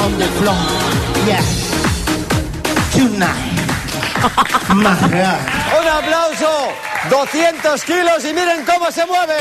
on the floor. Yes. Tonight. My God. Un aplauso. 200 kilos y miren cómo se mueve.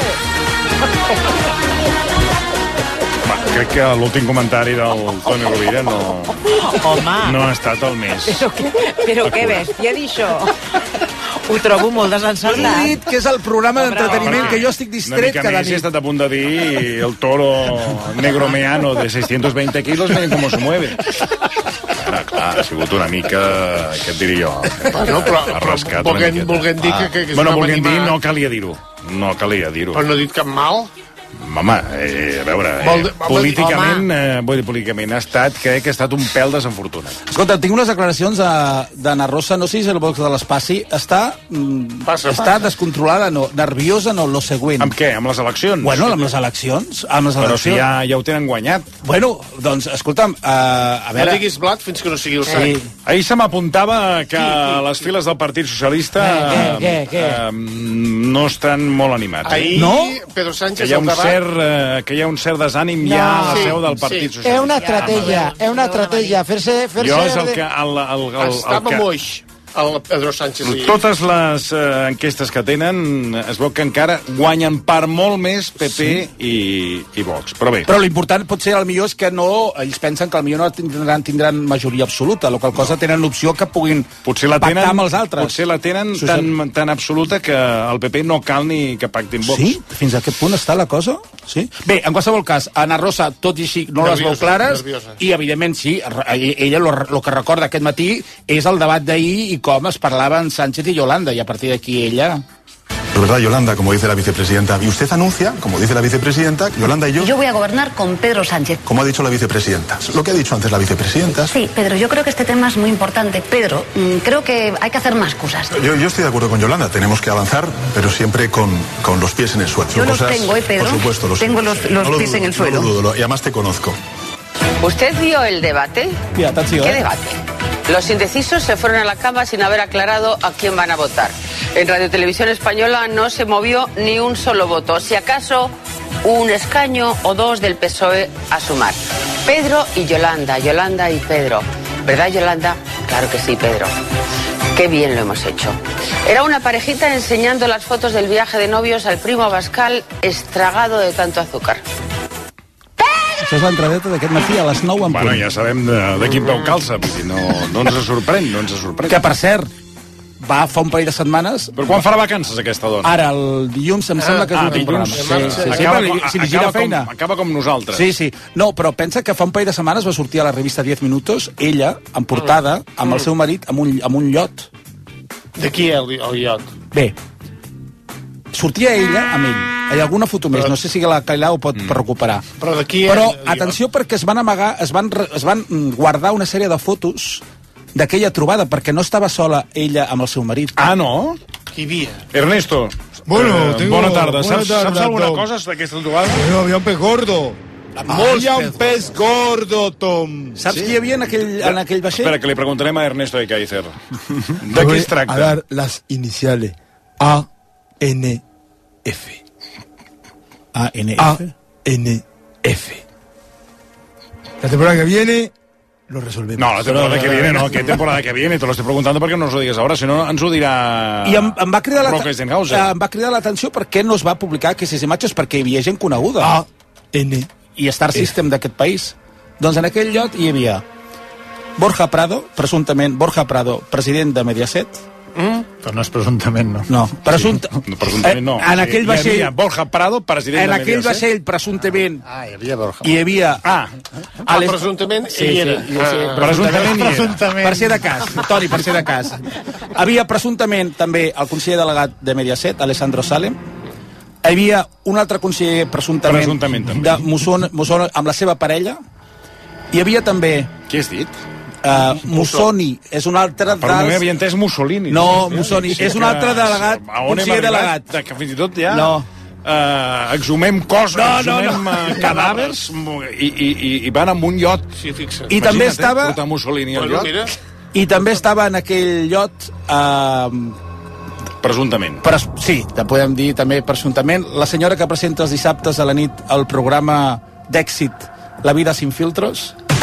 Crec que l'últim comentari del Toni Rovira no ha estat el més. Però què bèstia dir això? Ho trobo molt desencertat. He dit que és el programa d'entreteniment que jo estic distret cada nit. He estat a punt de dir el toro negro meano de 620 kilos, miren com se mueve. Clar, ha sigut una mica, què et diria jo? Bueno, però volguem dir que és bueno, volguem dir, no calia dir-ho. No calia dir-ho. Però no he dit cap mal. Home, a veure, políticament ha estat, crec que ha estat un pèl desenfortunat. Escolta, tinc unes declaracions d'Anna Rosa, no sé si és el box de l'Espaci, està descontrolada, no, nerviosa, no, lo següent. Amb què? Amb les eleccions? Bueno, amb les eleccions. Però si ja ho tenen guanyat. Bueno, doncs, escolta'm, a veure... No diguis blat fins que no sigui el sac. Ahir se m'apuntava que les files del Partit Socialista no estan molt animats. Ahir, Pedro Sánchez al debat... Que hi ha un cert desànim ja a la seu del Partit Socialista. È una estratègia, fer-se... Jo és el que... Estava moix. El Pedro Sánchez. Totes les enquestes que tenen es veu que encara guanyen per molt més PP i Vox, però bé. Però l'important potser el millor és que no, ells pensen que el millor no tindran majoria absoluta, la qual cosa tenen l'opció que puguin pactar amb els altres. Potser la tenen tan absoluta que el PP no cal ni que pactin Vox. Sí? Fins a aquest punt està la cosa? Sí? Bé, en qualsevol cas, Anna Rosa, tot i així, no les veu clares, i evidentment sí, ella el que recorda aquest matí és el debat d'ahir i com es parlaven Sánchez y Yolanda, y a partir de aquí ella... Es verdad, Yolanda, como dice la vicepresidenta, y usted anuncia, como dice la vicepresidenta, Yolanda y yo... Yo voy a gobernar con Pedro Sánchez. Como ha dicho la vicepresidenta. Lo que ha dicho antes la vicepresidenta... Sí, Pedro, yo creo que este tema es muy importante. Pedro, creo que hay que hacer más cosas. Yo estoy de acuerdo con Yolanda, tenemos que avanzar, pero siempre con los pies en el suelo. Yo los tengo, Pedro. Por supuesto, tengo los pies en el suelo. No lo dudo, y además te conozco. ¿Usted vio el debate? Mira, ¿Qué debate? Los indecisos se fueron a la cama sin haber aclarado a quién van a votar. En Radio Televisión Española no se movió ni un solo voto, si acaso un escaño o dos del PSOE a sumar. Pedro y Yolanda, Yolanda y Pedro. ¿Verdad, Yolanda? Claro que sí, Pedro. Qué bien lo hemos hecho. Era una parejita enseñando las fotos del viaje de novios al primo Abascal estragado de tanto azúcar. Això és l'entradeta d'aquest matí a les 9 en punt. Bueno, ja sabem de quin peu calça, no ens sorprèn, no ens sorprèn. Que, per cert, va fa un parell de setmanes... Però quan farà vacances, aquesta dona? Ara, el dilluns, em sembla que és l'últim programa. Si li gira feina. Acaba com nosaltres. Sí. No, però pensa que fa un parell de setmanes va sortir a la revista 10 Minutos, ella, en portada, amb el seu marit, amb un iot. De qui el iot? Bé, sortia ella amb ell. Hi ha alguna foto més, no sé si la Cailà ho pot recuperar. Però atenció, perquè es van amagar, es van guardar una sèrie de fotos d'aquella trobada, perquè no estava sola ella amb el seu marit. Ah, no? Qui hi havia? Ernesto, bona tarda. Saps alguna cosa d'aquesta trobada? Bueno, había un pez gordo. Había un pez gordo, Tom. Saps qui hi havia en aquell vaixell? Espera, que li preguntarem a Ernesto de Kaiser. De què es tracta? A dar las iniciales A-N-F. A-N-F. A-N-F. La temporada que viene lo resolvemos. No, la temporada que viene no. ¿Qué temporada que viene? Te lo estoy preguntando perquè no nos lo digues ahora, si no ens ho dirà... I em va cridar l'atenció perquè no es va publicar aquestes imatges, perquè hi havia gent coneguda. A-N. I Star System d'aquest país. Doncs en aquell lloc hi havia Borja Prado, presumptament Borja Prado, president de Mediaset. Però no és presumptament, no. No, presumptament no. En aquell vaixell... Hi havia Borja Prado, president de Mediaset. En aquell vaixell, presumptament... Hi havia Borja. Hi havia... Presumptament hi era. Presumptament. Per ser de cas, Toni, per ser de cas. Havia presumptament també el conseller delegat de Mediaset, Alessandro Salem. Hi havia un altre conseller presumptament de Musson amb la seva parella. Hi havia també... Què has dit? Mussoni és un altre dels... Però no m'havia entès Mussolini. No, Mussoni és un altre delegat, conseller delegat. Que fins i tot ja... No. Exhumem coses, exhumem cadàvers i van amb un iot. Sí, fixa't. I també estava... Mussolini al iot. I també estava en aquell iot... Presumptament. Sí, podem dir també presumptament. La senyora que presenta els dissabtes a la nit el programa d'èxit La vida sin filtros.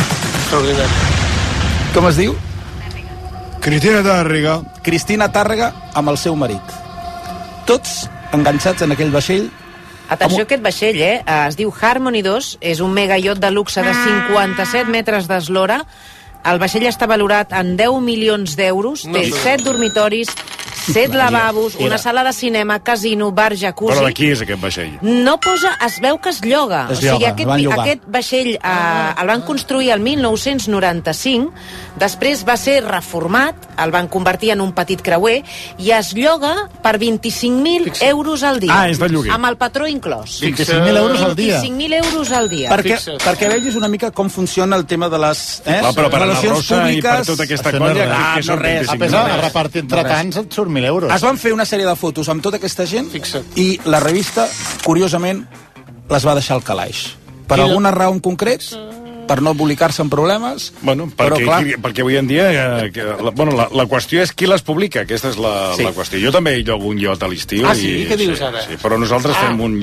Extraordinari. Com es diu? Cristina Tàrrega. Cristina Tàrrega amb el seu marit. Tots enganxats en aquell vaixell. Atenció, aquest vaixell, es diu Harmony 2, és un megaiot de luxe de 57 metres d'eslora. El vaixell està valorat en 10 milions d'euros, té 7 dormitoris, 7 lavabos, una sala de cinema, casino, bar, jacuzzi... Però de qui és aquest vaixell? No posa... Es veu que es lloga. Es lloga, aquest vaixell el van construir el 1995, després va ser reformat, el van convertir en un petit creuer, i es lloga per 25.000 euros al dia. Ah, és de lloguer. Amb el patró inclòs. 25.000 euros al dia. 25.000 euros al dia. Perquè vegis una mica com funciona el tema de les Però per la relacions Rosa i per tota aquesta colla, que són 25.000 A repartir entre tants et surt 1.000 euros. Es van fer una sèrie de fotos amb tota aquesta gent. Fixa't. I la revista, curiosament, les va deixar al calaix. Per alguna raó en concret, per no embolicar-se en problemes. Bueno, perquè avui en dia la qüestió és qui les publica. Aquesta és la qüestió. Jo també llogo un iot a l'estiu. Ah, sí? Què dius ara? Sí, però nosaltres fem un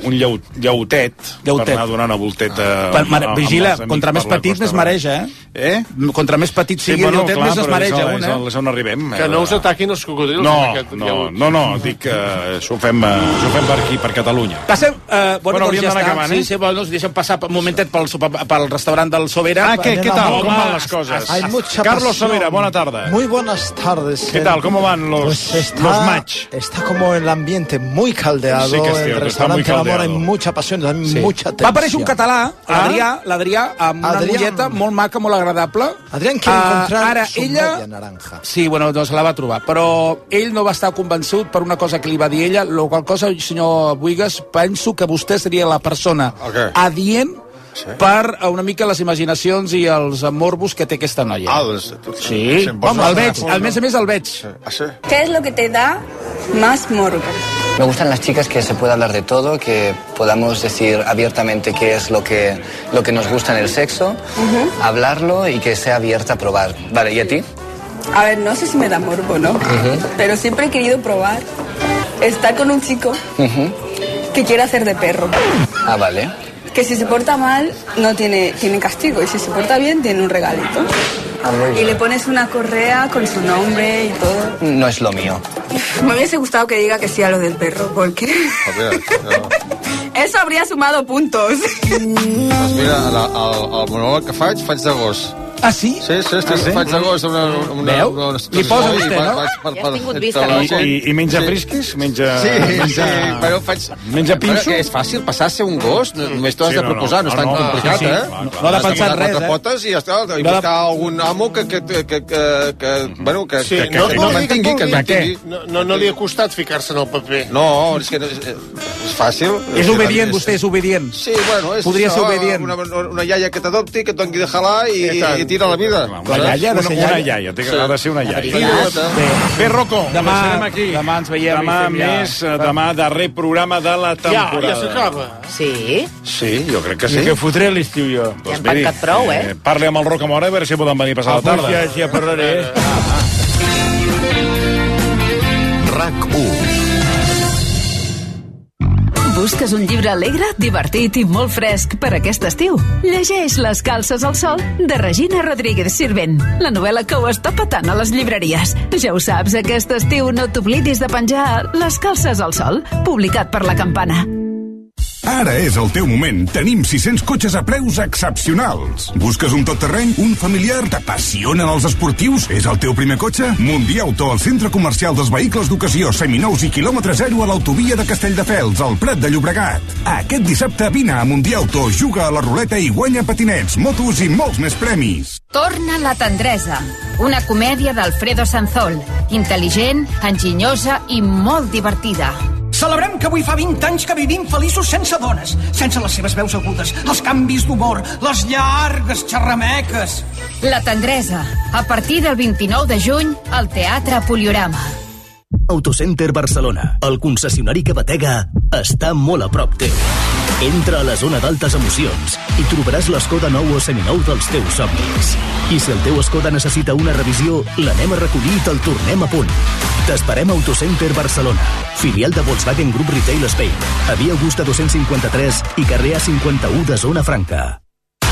llautet per anar donant una volteta. Vigila, contra més petit més mareja, Contra més petit sigui el llautet, més es mareja un, És on arribem. Que no us ataquin els cocodrils. No, dic que això ho fem per aquí, per Catalunya. Passem... Bueno, hauríem d'anar acabant, Sí, bueno, deixem passar un momentet pel restaurant del Sobera. ¿Qué tal? ¿Cómo van las cosas? Hay mucha Carlos pasión. Sobera, buena tarde. Muy buenas tardes. ¿Qué tal? ¿Cómo van los match? Está como el ambiente muy caldeado. Sí que es el cierto, restaurante está muy del amor hay caldeado. mucha pasión, hay mucha tensión. Va aparèixer un català, l'Adrià, amb una mulleta molt maca, molt agradable. Adrián quiere encontrar ara, su ella... media naranja. Sí, bueno, doncs la va trobar, però ell no va estar convençut per una cosa que li va dir ella, la qual cosa, senyor Buigas, penso que vostè seria la persona adient per una mica les imaginacions i els morbos que té aquesta noia. Sí, home, el veig, a més el veig. ¿Qué es lo que te da más morbo? Me gustan las chicas que se pueda hablar de todo, que podamos decir abiertamente qué es lo que nos gusta en el sexo, hablarlo y que sea abierta a probar. Vale, ¿y a ti? A ver, no sé si me da morbo, ¿no? Pero siempre he querido probar estar con un chico que quiere hacer de perro. Ah, vale. Que si se porta mal, no tiene castigo. Y si se porta bien, tiene un regalito. Ah, muy bien. Y le pones una correa con su nombre y todo. No es lo mío. Me hubiese gustado que diga que sí a lo del perro, porque... Eso habría sumado puntos. Doncs mira, el monòleg que faig de gos. Ah, sí? Sí, faig de gos. Veu? Li posa vostè, no? Ja has tingut vista, I menja frisquis? Però faig... Menja pinxo? És fàcil passar a ser un gos, només t'ho has de proposar, no és tan complicat, No ha de pensar res, quatre potes i ja està, i buscar algun amo que mantingui, que mantingui. No li ha costat ficar-se en el paper. No, és que és fàcil. És obedient, vostè és obedient. Sí, bueno, és podria ser obedient. Una iaia que t'adopti, que et doni de jalar i tira la vida. Una iaia ha de ser una iaia. Bé, Rocco, deixarem aquí. Demà ens veiem. Demà darrer programa de la temporada. Ja s'acaba. Sí? Sí, jo crec que sí. Que fotré l'estiu jo. Ja hem pencat prou, Parli amb el Rocco Mora a veure si poden venir a passar la tarda. Ja parlaré. RAC1. Busques un llibre alegre, divertit i molt fresc per aquest estiu? Llegeix Les calces al sol de Regina Rodríguez Sirvent, la novel·la que ho està petant a les llibreries. Ja ho saps, aquest estiu no t'oblidis de penjar Les calces al sol, publicat per La Campana. Ara és el teu moment. Tenim 600 cotxes a preus excepcionals. Busques un tot-terreny? Un familiar? T'apassionen els esportius? És el teu primer cotxe? Mundiauto, el centre comercial dels vehicles d'ocasió, seminous i quilòmetre zero a l'autovia de Castelldefels, al Prat de Llobregat. Aquest dissabte vine a Mundiauto, juga a la ruleta i guanya patinets, motos i molts més premis. Torna la tendresa, una comèdia d'Alfredo Sanzol, intel·ligent, enginyosa i molt divertida. Celebrem que avui fa 20 anys que vivim feliços sense dones, sense les seves veus agudes, els canvis d'humor, les llargues xerrameques. La tendresa, a partir del 29 de juny, al Teatre Poliorama. Autocenter Barcelona, el concessionari que batega, està molt a prop teu. Entra a la zona d'altes emocions i trobaràs l'Skoda nou o seminou dels teus somnis. I si el teu Skoda necessita una revisió, l'anem a recollir i te'l tornem a punt. T'esperem a Autocenter Barcelona, filial de Volkswagen Group Retail Spain, a Via Augusta 253 i carrer A51 de Zona Franca.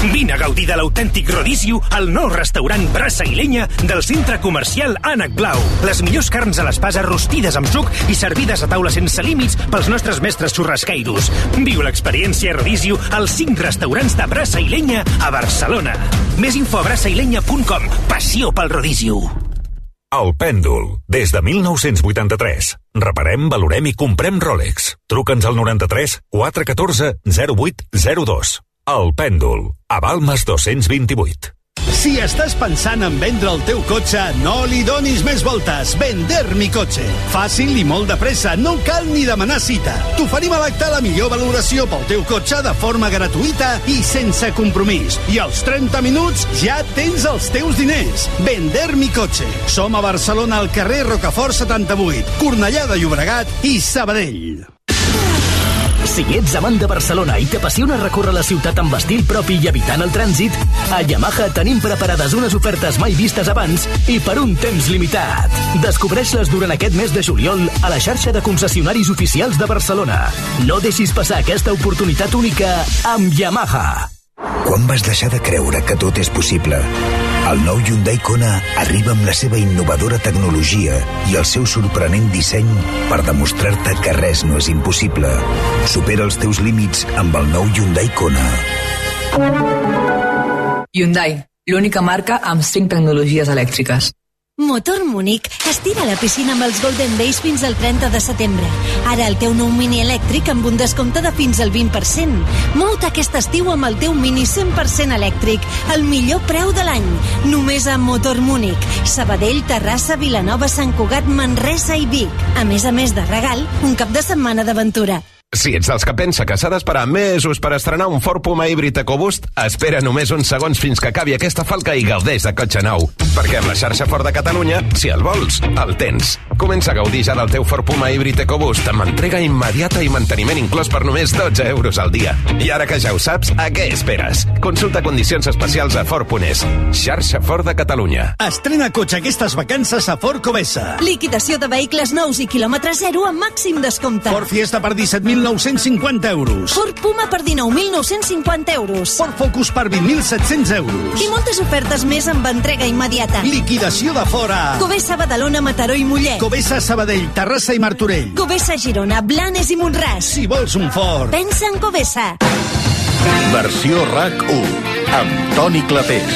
Vine a gaudir de l'autèntic rodízio al nou restaurant Brasa i Lenya del centre comercial Ànec Blau. Les millors carns a l'espasa rostides amb suc i servides a taula sense límits pels nostres mestres xurrasqueiros. Viu l'experiència rodízio als 5 restaurants de Brasa i Lenya a Barcelona. Més info a brasailenya.com. Passió pel rodízio. El Pèndol, des de 1983. Reparem, valorem i comprem Rolex. Truca'ns al 93 414 0802. El Pèndol, a Balmes 228. Si estàs pensant en vendre el teu cotxe, no li donis més voltes. Vender mi cotxe. Fàcil i molt de pressa, no cal ni demanar cita. T'oferim a l'acte la millor valoració pel teu cotxe de forma gratuïta i sense compromís. I als 30 minuts ja tens els teus diners. Vender mi cotxe. Som a Barcelona al carrer Rocafort 78, Cornellà de Llobregat i Sabadell. Si ets amant de Barcelona i t'apassiona recórrer la ciutat amb estil propi i evitant el trànsit, a Yamaha tenim preparades unes ofertes mai vistes abans i per un temps limitat. Descobreix-les durant aquest mes de juliol a la xarxa de concessionaris oficials de Barcelona. No deixis passar aquesta oportunitat única amb Yamaha. Quan vas deixar de creure que tot és possible? El nou Hyundai Kona arriba amb la seva innovadora tecnologia i el seu sorprenent disseny per demostrar-te que res no és impossible. Supera els teus límits amb el nou Hyundai Kona. Hyundai, l'única marca amb 5 tecnologies elèctriques. Motor Múnich estira la piscina amb els Golden Days fins al 30 de setembre. Ara el teu nou Mini elèctric amb un descompte de fins al 20%. Mou-te aquest estiu amb el teu Mini 100% elèctric, el millor preu de l'any. Només a Motor Múnich. Sabadell, Terrassa, Vilanova, Sant Cugat, Manresa i Vic. A més de regal, un cap de setmana d'aventura. Si ets dels que pensa que s'ha d'esperar mesos per estrenar un Ford Puma híbrid EcoBoost, espera només uns segons fins que acabi aquesta falca i gaudeix de cotxe nou. Perquè amb la xarxa Ford de Catalunya, si el vols, el tens. Comença a gaudir ja del teu Ford Puma híbrid EcoBoost amb entrega immediata i manteniment inclòs per només 12 euros al dia. I ara que ja ho saps, a què esperes? Consulta condicions especials a Ford.es. Xarxa Ford de Catalunya. Estrena cotxe aquestes vacances a Ford Covesa. Liquidació de vehicles nous i quilòmetre zero amb màxim descompte. Ford Fiesta per 17.950 euros. Ford Puma per 19.950 euros. Ford Focus per 20.700 euros. I moltes ofertes més amb entrega immediata. Liquidació de fora. Covesa, Badalona, Mataró i Mollet. Covesa, Sabadell, Terrassa i Martorell. Covesa, Girona, Blanes i Montràs. Si vols un Ford, pensa en Covesa. Versió RAC1 amb Toni Clapés.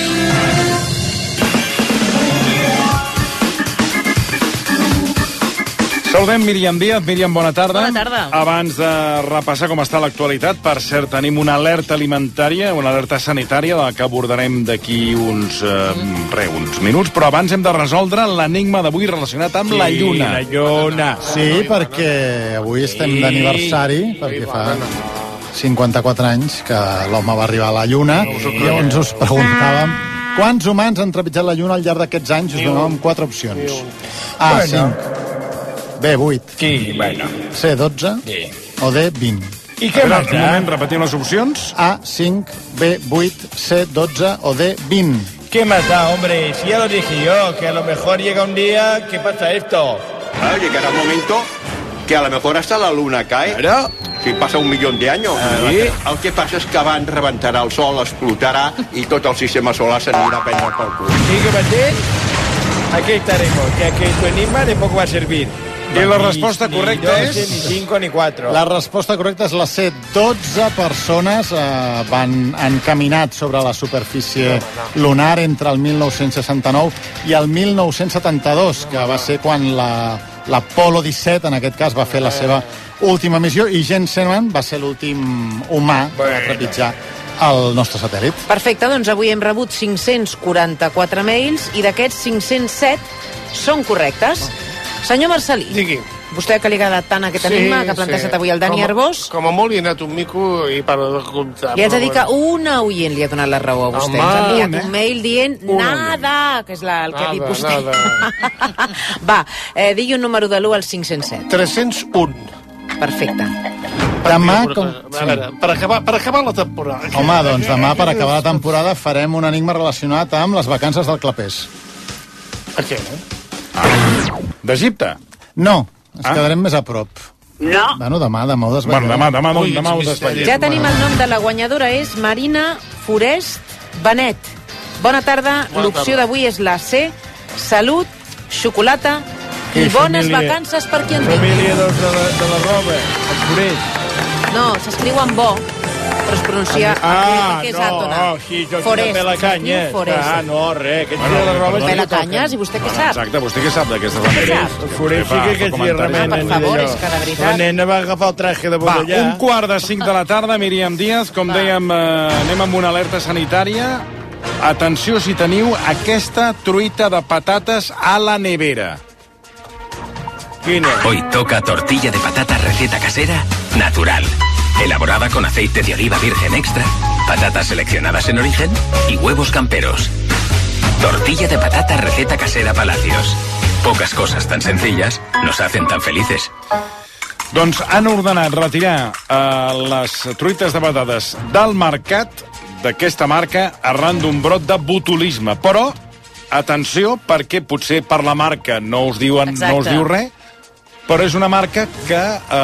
Saludem Míriam Díaz. Míriam, bona tarda. Bona tarda. Abans de repassar com està l'actualitat, per cert, tenim una alerta alimentària, una alerta sanitària, la que abordarem d'aquí uns minuts, però abans hem de resoldre l'enigma d'avui relacionat amb la Lluna. La Lluna. Sí, perquè avui estem d'aniversari, perquè fa 54 anys que l'home va arribar a la Lluna, i llavors us preguntàvem quants humans han trepitjat la Lluna al llarg d'aquests anys. Us donàvem 4 opcions. A, 5. B, 8. Sí, bueno. C, 12. Sí. O D, 20. ¿Y qué más? Un moment, repetim les opcions. A, 5, B, 8, C, 12 o D, 20. ¿Qué más da, hombre? Si ya lo dije yo, que a lo mejor llega un día que pasa esto. Claro, llegará un momento que a lo mejor hasta la luna cae. Claro. Si passa 1 milió d'anys. El que passa és que abans rebentarà el sol, explotarà i tot el sistema solar s'anirà a prendre pel cul. ¿Y qué más? Aquí estaremos, que aquí tu enigma de poco va a servir. I la resposta correcta ni 12, és... Ni 5 ni 4. La resposta correcta és la C. 12 persones han caminat sobre la superfície lunar entre el 1969 i el 1972, que va ser quan l'Apollo 17, en aquest cas, va fer la seva última missió, i Jens Zeeman va ser l'últim humà que va trepitjar el nostre satèl·lit. Perfecte, doncs avui hem rebut 544 mails i d'aquests 507 són correctes. Senyor Marcelí, digui. Vostè que li ha agradat tant aquest enigma que ha plantejat avui el Dani Arbós. Com a molt li ha anat un mico i per de comptar. I haig de dir que una oient li ha donat la raó a vostè. Ens ha enviat un mail dient nada, que és el que ha dit vostè. Va, digui un número de l'1 al 507. 301. Perfecte. Demà, per acabar la temporada. Home, doncs demà, per acabar la temporada, farem un enigma relacionat amb les vacances del Clapés. A què? D'Egipte? No, ens quedarem més a prop. No. Bueno, demà ho desvetllarem. Demà ho desvetllarem. Ja tenim el nom de la guanyadora, és Marina Forest Benet. Bona tarda, l'opció d'avui és la C, salut, xocolata i bones vacances per qui en tingui. Família de la roba, el Forest. No, s'escriu amb bo, però es pronuncia que és àtona. Forest, Pelacanyes. No, res, que de la roba... Pelacanyes, i vostè què sap? Exacte, vostè què sap d'aquestes banderes? El Forest sí que s'hi remena. Per favor, és que de veritat... La nena va agafar el traje de Bodellà. Va, 1:45 de la tarda, Míriam Díaz, com dèiem, anem amb una alerta sanitària. Atenció si teniu aquesta truita de patates a la nevera. Hoy toca tortilla de patata receta casera natural, elaborada con aceite de oliva virgen extra, patatas seleccionadas en origen y huevos camperos. Tortilla de patata receta casera Palacios. Pocas cosas tan sencillas nos hacen tan felices. Doncs han ordenat retirar les truites de patates del mercat d'aquesta marca arran d'un brot de botulisme. Però, atenció, perquè potser per la marca no us diu res, però és una marca que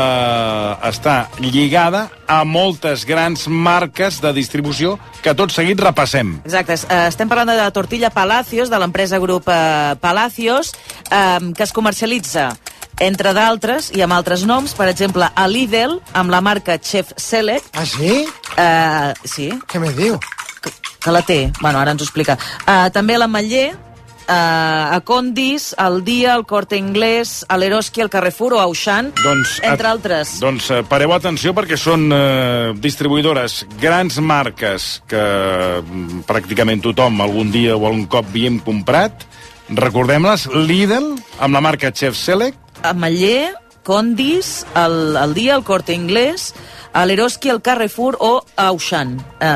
està lligada a moltes grans marques de distribució que tot seguit repassem. Exacte, estem parlant de la tortilla Palacios, de l'empresa grup Palacios, que es comercialitza, entre d'altres, i amb altres noms, per exemple, a Lidl, amb la marca Chef Select. Ah, sí? Sí. Què me diu? Que la té. Bueno, ara ens ho explica. També a l'Ametller, a Condis, al Dia, al Corte Inglés, a l'Eroski, al Carrefour o a Auchan, entre altres. Doncs pareu atenció perquè són distribuïdores, grans marques que pràcticament tothom algun dia o algun cop havíem comprat. Recordem-les, Lidl, amb la marca Chef Select. Ametller, Condis, al Dia, al Corte Inglés, a l'Eroski, al Carrefour o a Auchan,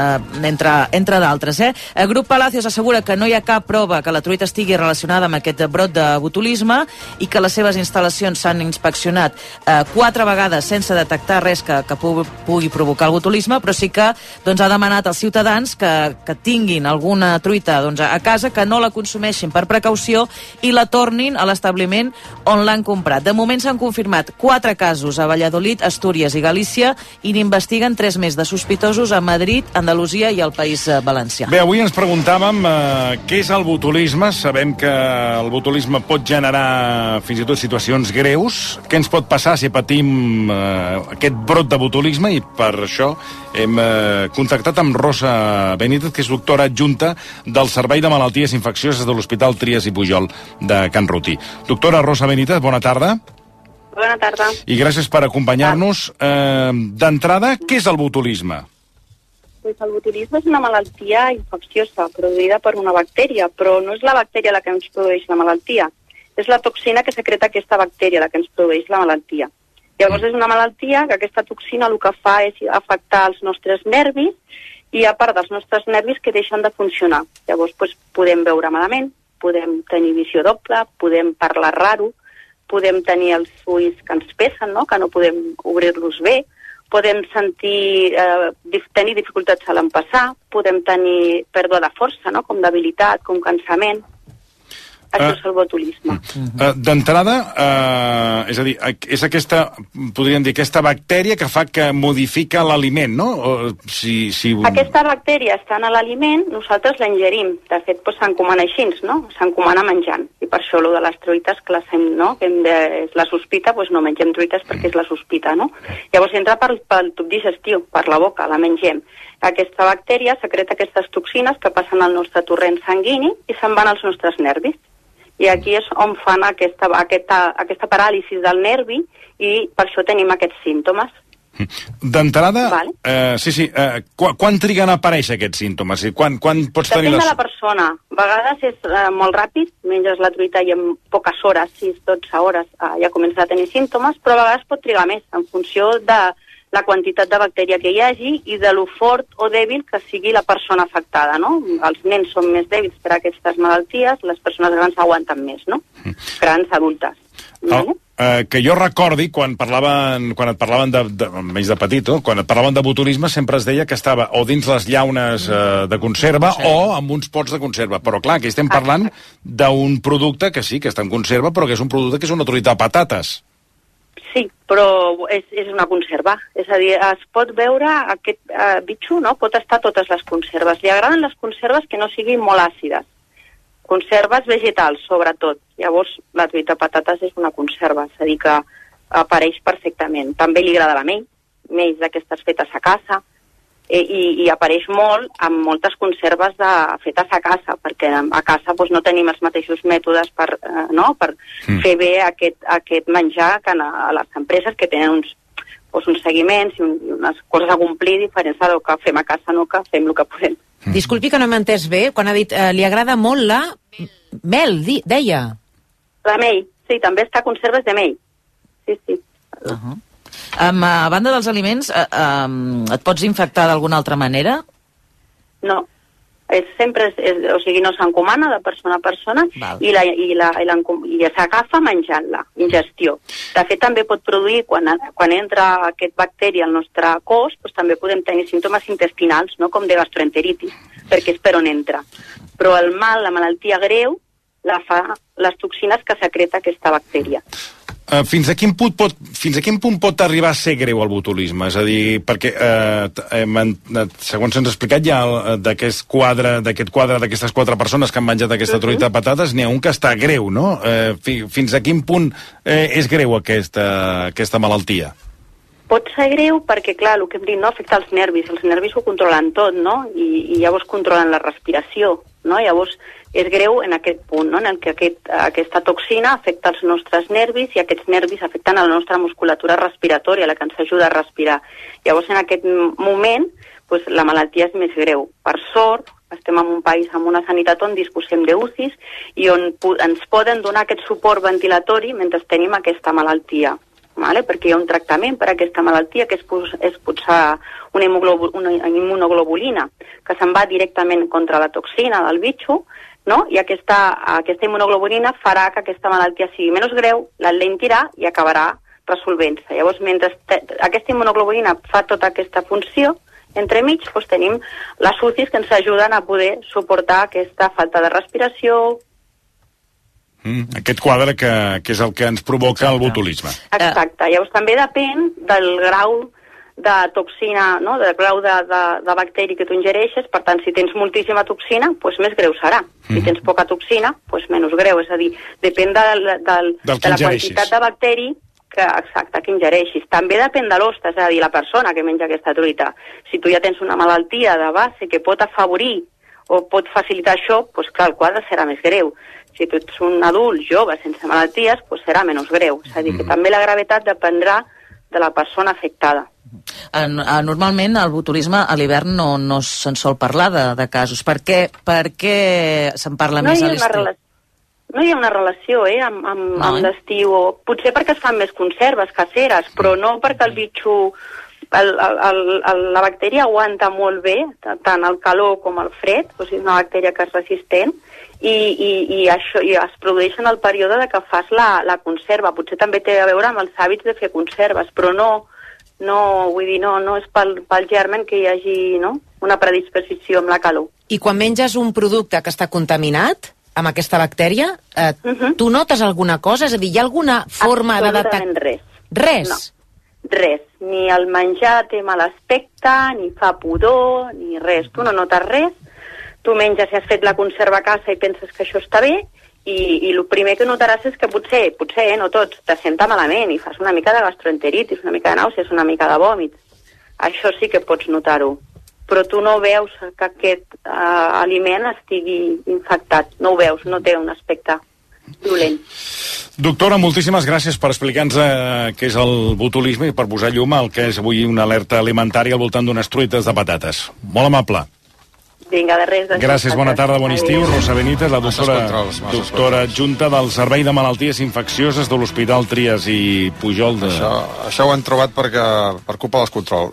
entre d'altres. El grup Palacios assegura que no hi ha cap prova que la truita estigui relacionada amb aquest brot de botulisme i que les seves instal·lacions s'han inspeccionat 4 vegades sense detectar res que pugui provocar el botulisme, però sí que ha demanat als ciutadans que tinguin alguna truita a casa, que no la consumeixin per precaució i la tornin a l'establiment on l'han comprat. De moment s'han confirmat 4 casos a Valladolid, Astúries i Galícia i n'investiguen 3 més de sospitosos a Madrid, Andalusia i al País Valencià. Bé, avui ens preguntàvem què és el botulisme. Sabem que el botulisme pot generar fins i tot situacions greus. Què ens pot passar si patim aquest brot de botulisme? I per això hem contactat amb Rosa Benítez, que és doctora adjunta del Servei de Malalties Infeccioses de l'Hospital Trias i Pujol de Can Rutí. Doctora Rosa Benítez, bona tarda. Bona tarda. I gràcies per acompanyar-nos. D'entrada, què és el botulisme? Pues el botulisme és una malaltia infecciosa produïda per una bactèria, però no és la bactèria la que ens produeix la malaltia. És la toxina que secreta aquesta bactèria la que ens produeix la malaltia. Llavors és una malaltia que aquesta toxina el que fa és afectar els nostres nervis i hi ha part dels nostres nervis que deixen de funcionar. Llavors podem veure malament, podem tenir visió doble, podem parlar raro, podem tenir els ulls que ens pesen, que no podem obrir-los bé, podem tenir dificultats a l'empassar, podem tenir pèrdua de força, com debilitat, com cansament. Això és el botulisme. D'entrada, és a dir, és aquesta, podríem dir, aquesta bactèria que fa que modifica l'aliment, no? Aquesta bactèria està en l'aliment, nosaltres la ingerim. De fet, s'encomana així, no? S'encomana menjant. I per això, de les truites, que és la sospita, no mengem truites perquè és la sospita, no? Llavors entra pel tub digestiu, per la boca, la mengem. Aquesta bactèria secreta aquestes toxines que passen al nostre torrent sanguini i se'n van als nostres nervis. I aquí és on fan aquesta paràlisi del nervi i per això tenim aquests símptomes. D'entrada, quan triguen a aparèixer aquests símptomes? Quan pots tenir Depèn de la persona. A vegades és molt ràpid, menges la truita i en poques hores, 6-12 hores, ja comences a tenir símptomes, però a vegades pot trigar més, en funció de la quantitat de bactèria que hi hagi i de lo fort o dèbil que sigui la persona afectada, no? Els nens són més dèbils per a aquestes malalties, les persones grans aguanten més, no? Grans, adultes. Que jo recordi, quan et parlaven menys de petit, quan et parlaven de botulisme, sempre es deia que estava o dins les llaunes de conserva o amb uns pots de conserva. Però clar, aquí estem parlant d'un producte que sí, que està en conserva, però que és un producte que és una truita de patates. Sí, però és una conserva. És a dir, es pot veure aquest bitxo, no? Pot estar a totes les conserves. Li agraden les conserves que no siguin molt àcides. Conserves vegetals, sobretot. Llavors, la truita de patates és una conserva, és a dir, que apareix perfectament. També li agrada la mell d'aquestes fetes a casa, i apareix molt amb moltes conserves fetes a casa, perquè a casa no tenim els mateixos mètodes per fer bé aquest menjar que a les empreses que tenen uns seguiments i unes coses a complir diferents del que fem a casa, no que fem el que podem. Disculpi que no m'he entès bé, quan ha dit li agrada molt la mel, deia. La mell, sí, també està a conserves de mell. Sí, sí. A banda dels aliments, et pots infectar d'alguna altra manera? No. O sigui, no s'encomana de persona a persona i s'agafa menjant-la, ingestió. De fet, també pot produir, quan entra aquest bacteri al nostre cos, també podem tenir símptomes intestinals, no? Com de gastroenteritis, perquè és per on entra. Però el mal, la malaltia greu, la fa les toxines que secreta aquesta bactèria. Fins a quin punt pot arribar a ser greu el botulisme? És a dir, perquè segons se'ns ha explicat ja d'aquest quadre d'aquestes 4 persones que han menjat aquesta truita de patates, n'hi ha un que està greu, no? Fins a quin punt és greu aquesta malaltia? Pot ser greu perquè, clar, el que hem dit, no, afecta els nervis ho controlen tot, no? I llavors controlen la respiració, no? Llavors és greu en aquest punt, no? En què aquesta toxina afecta els nostres nervis i aquests nervis afecten a la nostra musculatura respiratòria, la que ens ajuda a respirar. Llavors, en aquest moment, la malaltia és més greu. Per sort, estem en un país amb una sanitat on disposem d'UCIs i on ens poden donar aquest suport ventilatori mentre tenim aquesta malaltia. Perquè hi ha un tractament per a aquesta malaltia que és posar una immunoglobulina que se'n va directament contra la toxina del bitxo, no? I aquesta immunoglobulina farà que aquesta malaltia sigui menys greu, l'enlentirà i acabarà resolvent-se. Llavors, mentre aquesta immunoglobulina fa tota aquesta funció, entremig tenim les UCIs que ens ajuden a poder suportar aquesta falta de respiració. Aquest quadre que és el que ens provoca el botulisme. Exacte. Llavors també depèn del grau de toxina, no? Del grau de bacteri que tu ingereixes. Per tant, si tens moltíssima toxina, més greu serà. Si tens poca toxina, menys greu. És a dir, depèn de la quantitat de bacteri que ingereixis. També depèn de l'hoste, és a dir, la persona que menja aquesta truita. Si tu ja tens una malaltia de base que pot afavorir o pot facilitar això, clar, el quadre serà més greu. Si tu ets un adult jove sense malalties, serà menys greu. És a dir, que també la gravetat dependrà de la persona afectada. Normalment el botulisme a l'hivern no se'n sol parlar de casos. Per què se'n parla més a l'estiu? No hi ha una relació amb l'estiu. Potser perquè es fan més conserves caseres, però no perquè el bitxo... La bactèria aguanta molt bé tant el calor com el fred, és una bactèria que és resistent i es produeix en el període que fas la conserva. Potser també té a veure amb els hàbits de fer conserves, però no és pel germen que hi hagi una predisposició amb la calor. I quan menges un producte que està contaminat amb aquesta bactèria, tu notes alguna cosa? És a dir, hi ha alguna forma de detectar? Absolutament res. Res? No. Res, ni el menjar té mal aspecte, ni fa pudor, ni res. Tu no notes res, tu menges si has fet la conserva a casa i penses que això està bé, i el primer que notaràs és que potser, no tots, te senta malament i fas una mica de gastroenteritis, una mica de nàusees, una mica de vòmits. Això sí que pots notar-ho. Però tu no veus que aquest aliment estigui infectat. No ho veus, no té un aspecte dolent. Doctora, moltíssimes gràcies per explicar-nos què és el botulisme i per posar llum al que és avui una alerta alimentària al voltant d'unes truites de patates. Molt amable. Vinga, de res. Gràcies, bona tarda, bon estiu. Rosa Benítez, la doctora adjunta del Servei de Malalties Infeccioses de l'Hospital Trias i Pujol. Això ho han trobat per culpa dels controls.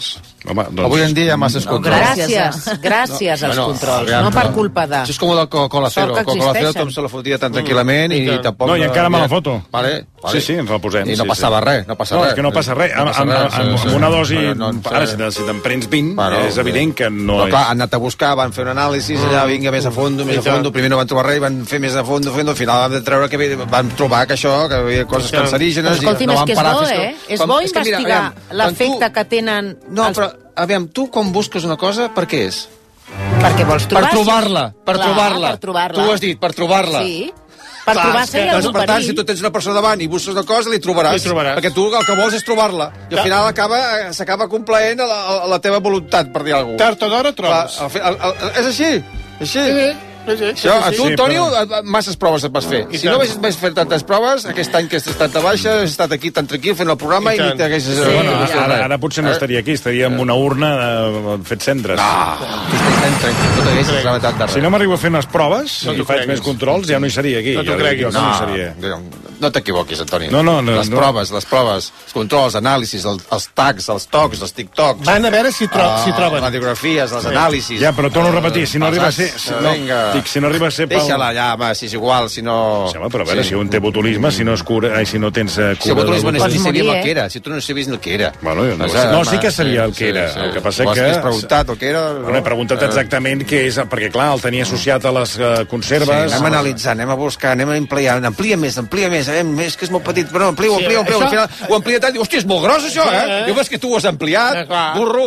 Home, doncs... Avui en dia hi ha masses controls. Gràcies als controls, no per culpa de... Això és com la Coca-Cola Cero, tothom se la fotia tan tranquil·lament i tampoc... No, i encara me la foto. Vale. Sí, ens la posem. I no passava res, no passa res. No, és que no passa res. Amb una dosi... Ara, si te'n prens 20, és evident que no és... Però clar, han anat a buscar, van fer un anàlisi, allà vinga més a fondo, primer no van trobar res, van fer més a fondo, al final van treure que van trobar que això, que hi havia coses cancerígenes... Escolti'm, és que és bo, És bo investigar l'efecte que tenen... No, però, aviam, tu quan busques una cosa, per què és? Perquè vols trobar... Per trobar-la. Tu ho has dit, per trobar-la. Sí. Per trobar-se hi ha algun per tant, si tu tens una persona davant i busques una cosa, li trobaràs. Perquè tu el que vols és trobar-la. I al final s'acaba complaent a la teva voluntat, per dir alguna cosa. Tard o d'hora trobes. És així. Això, a tu, Antonio, masses proves et vas fer. Si no haguessis fet tantes proves, aquest any que has estat de baixa, has estat aquí tan tranquil fent el programa i ni t'haguessis... Ara potser no estaria aquí, estaria amb una urna fet cendres. Tu estàs tan tranquil, no t'haguessis rebentat de res. Si no m'arribo a fer unes proves i faig més controls, ja no hi seria aquí. No t'ho creguis. No t'equivoquis, Antoni. Les proves, els controls, anàlisis, els tags, els tocs, els TikToks... Van a veure si troben. Les radiografies, les anàlisis... Ja, però torno a repetir, si no arriba a ser... Si no arriba a ser... Deixa-la ja, home, si és igual, si no... Sí, home, però a veure, si un té botulisme, si no tens cura... Si el botulisme no sabíem el que era, si tu no sabies el que era. Bueno, no, sí que sabia el que era. El que passa que... Has preguntat el que era... Bueno, he preguntat exactament què és, perquè clar, el tenia associat a les conserves... Anem a analitzar, anem a buscar, anem a ampliar, amplia més, és que és molt petit, però amplia, al final ho amplia tant, diu, hòstia, és molt gros això, Diu, és que tu ho has ampliat, burro.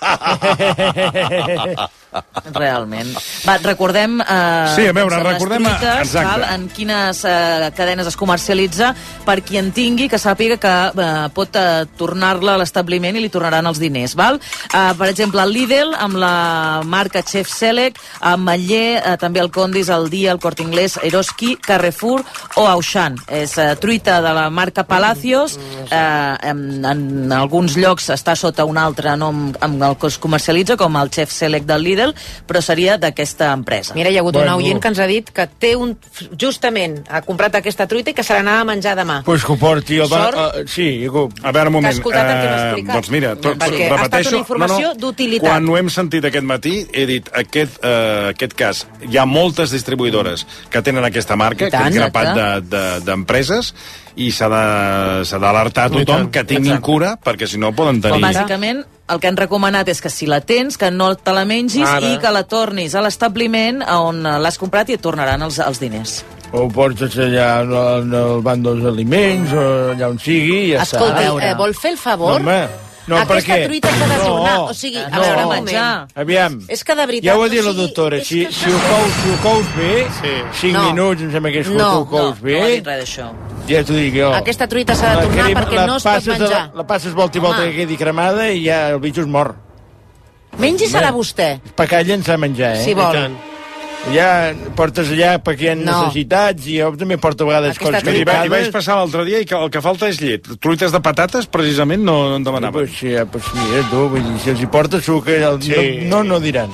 Realment. Va, recordem... Sí, a veure, recordem... En quines cadenes es comercialitza, per qui en tingui, que sàpiga que pot tornar-la a l'establiment i li tornaran els diners, val? Per exemple, el Lidl, amb la marca Chef Select, amb Matller, també el Condis, el Dia, el Corte Inglés, Eroski, Carrefour o Auchan. És truita de la marca Palacios, en alguns llocs està sota un altre nom amb el que es comercialitza, com el Chef Select del Lidl, però seria d'aquesta empresa. Mira, hi ha hagut un oient que ens ha dit que justament ha comprat aquesta truita i que se l'anava a menjar demà. Pues que ho porti. Sí, a veure, un moment. Que ha escoltat el que m'ha explicat. Doncs mira, perquè ha estat una informació d'utilitat. Quan ho hem sentit aquest matí, he dit, aquest cas, hi ha moltes distribuïdores que tenen aquesta marca, aquest grapat d'empreses, i s'ha d'alertar a tothom que tinguin cura, perquè si no poden tenir... Bàsicament, el que han recomanat és que si la tens, que no te la mengis i que la tornis a l'establiment on l'has comprat i et tornaran els diners. O ho portes allà al banc dels aliments, o allà on sigui, i ja està. Escolti, vol fer el favor? No, aquesta truita s'ha de tornar. O sigui, a veure, un moment. Aviam. És que de veritat... Ja ho ha dit la doctora. Si ho cous bé, 5 minuts, em sembla que és ho cous bé... No ha dit res d'això. Ja t'ho dic jo. Aquesta truita s'ha de tornar perquè no es pot menjar. La passes volta i volta que quedi cremada i ja el bitxo es mor. Mengi-se-la vostè. Pacallen s'ha de menjar, Si vol. Ja portes allà perquè hi ha necessitats i jo també porto a vegades coses que hi vaig passar l'altre dia i que el que falta és llet. Truites de patates, precisament, no en demanaven. Pues mira, tu, si els hi portes sucre, no diran.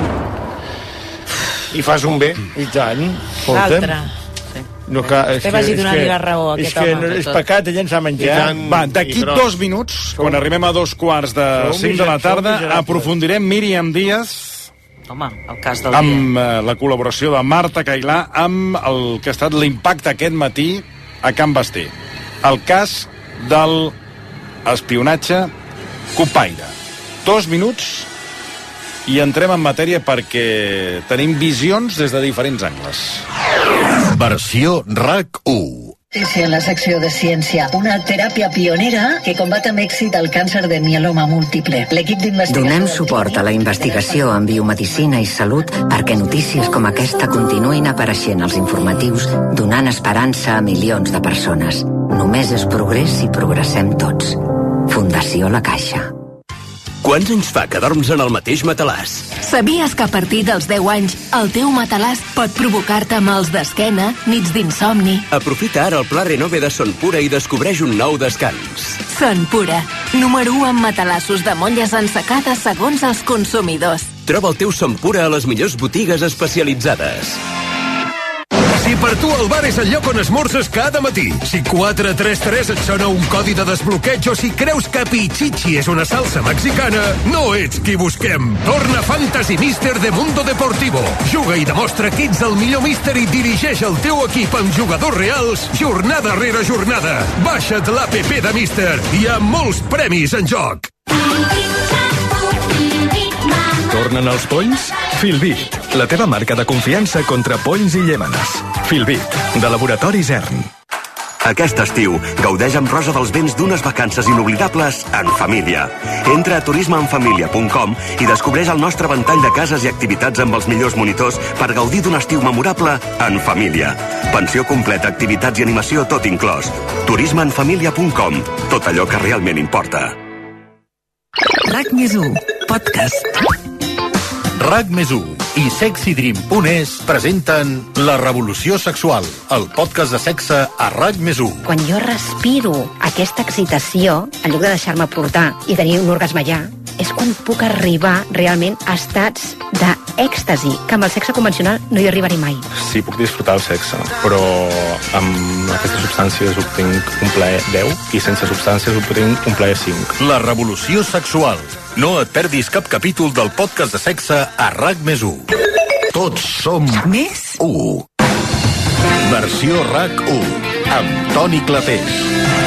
I fas un bé. I tant. L'altre. Te vagi donant-li la raó a aquest home. És pecat llençar a menjar. Va, d'aquí 2 minuts, quan arribem a 2:45 de la tarda, aprofundirem Míriam Díaz, home, el cas del dia. Amb la col·laboració de Marta Cailà amb el que ha estat l'impacte aquest matí a Can Basté. El cas del espionatge copaire. 2 minuts i entrem en matèria perquè tenim visions des de diferents angles. Versió RAC1. En la secció de ciència, una teràpia pionera que combat amb èxit el càncer de mieloma múltiple. L'equip d'investigació... Donem suport a la investigació en biomedicina i salut perquè notícies com aquesta continuïn apareixent als informatius, donant esperança a milions de persones. Només és progrés si progressem tots. Fundació La Caixa. Quants anys fa que dorms en el mateix matalàs? Sabies que a partir dels 10 anys el teu matalàs pot provocar-te mals d'esquena, nits d'insomni? Aprofita ara el pla Renove de Son Pura i descobreix un nou descans. Son Pura, número 1 en matalassos de molles ensecades segons els consumidors. Troba el teu Son Pura a les millors botigues especialitzades. Si per tu el bar és el lloc on esmorzes cada matí, si 433 et sona un codi de desbloqueig o si creus que Pichichi és una salsa mexicana, no ets qui busquem. Torna Fantasy Mister de Mundo Deportivo. Juga i demostra que ets el millor míster i dirigeix el teu equip amb jugadors reals jornada rere jornada. Baixa't l'APP de Mister. Hi ha molts premis en joc. Tornen els polls? Filbit, la teva marca de confiança contra polls i llémenes. Filbit, de Laboratoris ERN. Aquest estiu, gaudeix amb Rosa dels Vents d'unes vacances inoblidables en família. Entra a turismeenfamilia.com i descobreix el nostre ventall de cases i activitats amb els millors monitors per gaudir d'un estiu memorable en família. Pensió completa, activitats i animació, tot inclòs. turismeenfamilia.com. Tot allò que realment importa. RAC+1, podcast. RAC+1 i SexyDream.es presenten La Revolució Sexual, el podcast de sexe a RAC+1. Quan jo respiro aquesta excitació, en lloc de deixar-me portar i tenir un orgasme allà, és quan puc arribar realment a estats d'èxtasi, que amb el sexe convencional no hi arribaré mai. Sí, puc disfrutar el sexe, però amb aquestes substàncies obtinc un plaer 10 i sense substàncies obtinc un plaer 5. La Revolució Sexual. No et perdis cap capítol del podcast de sexe a RAC+1. Tots som més 1. Versió RAC1 amb Toni Clapés.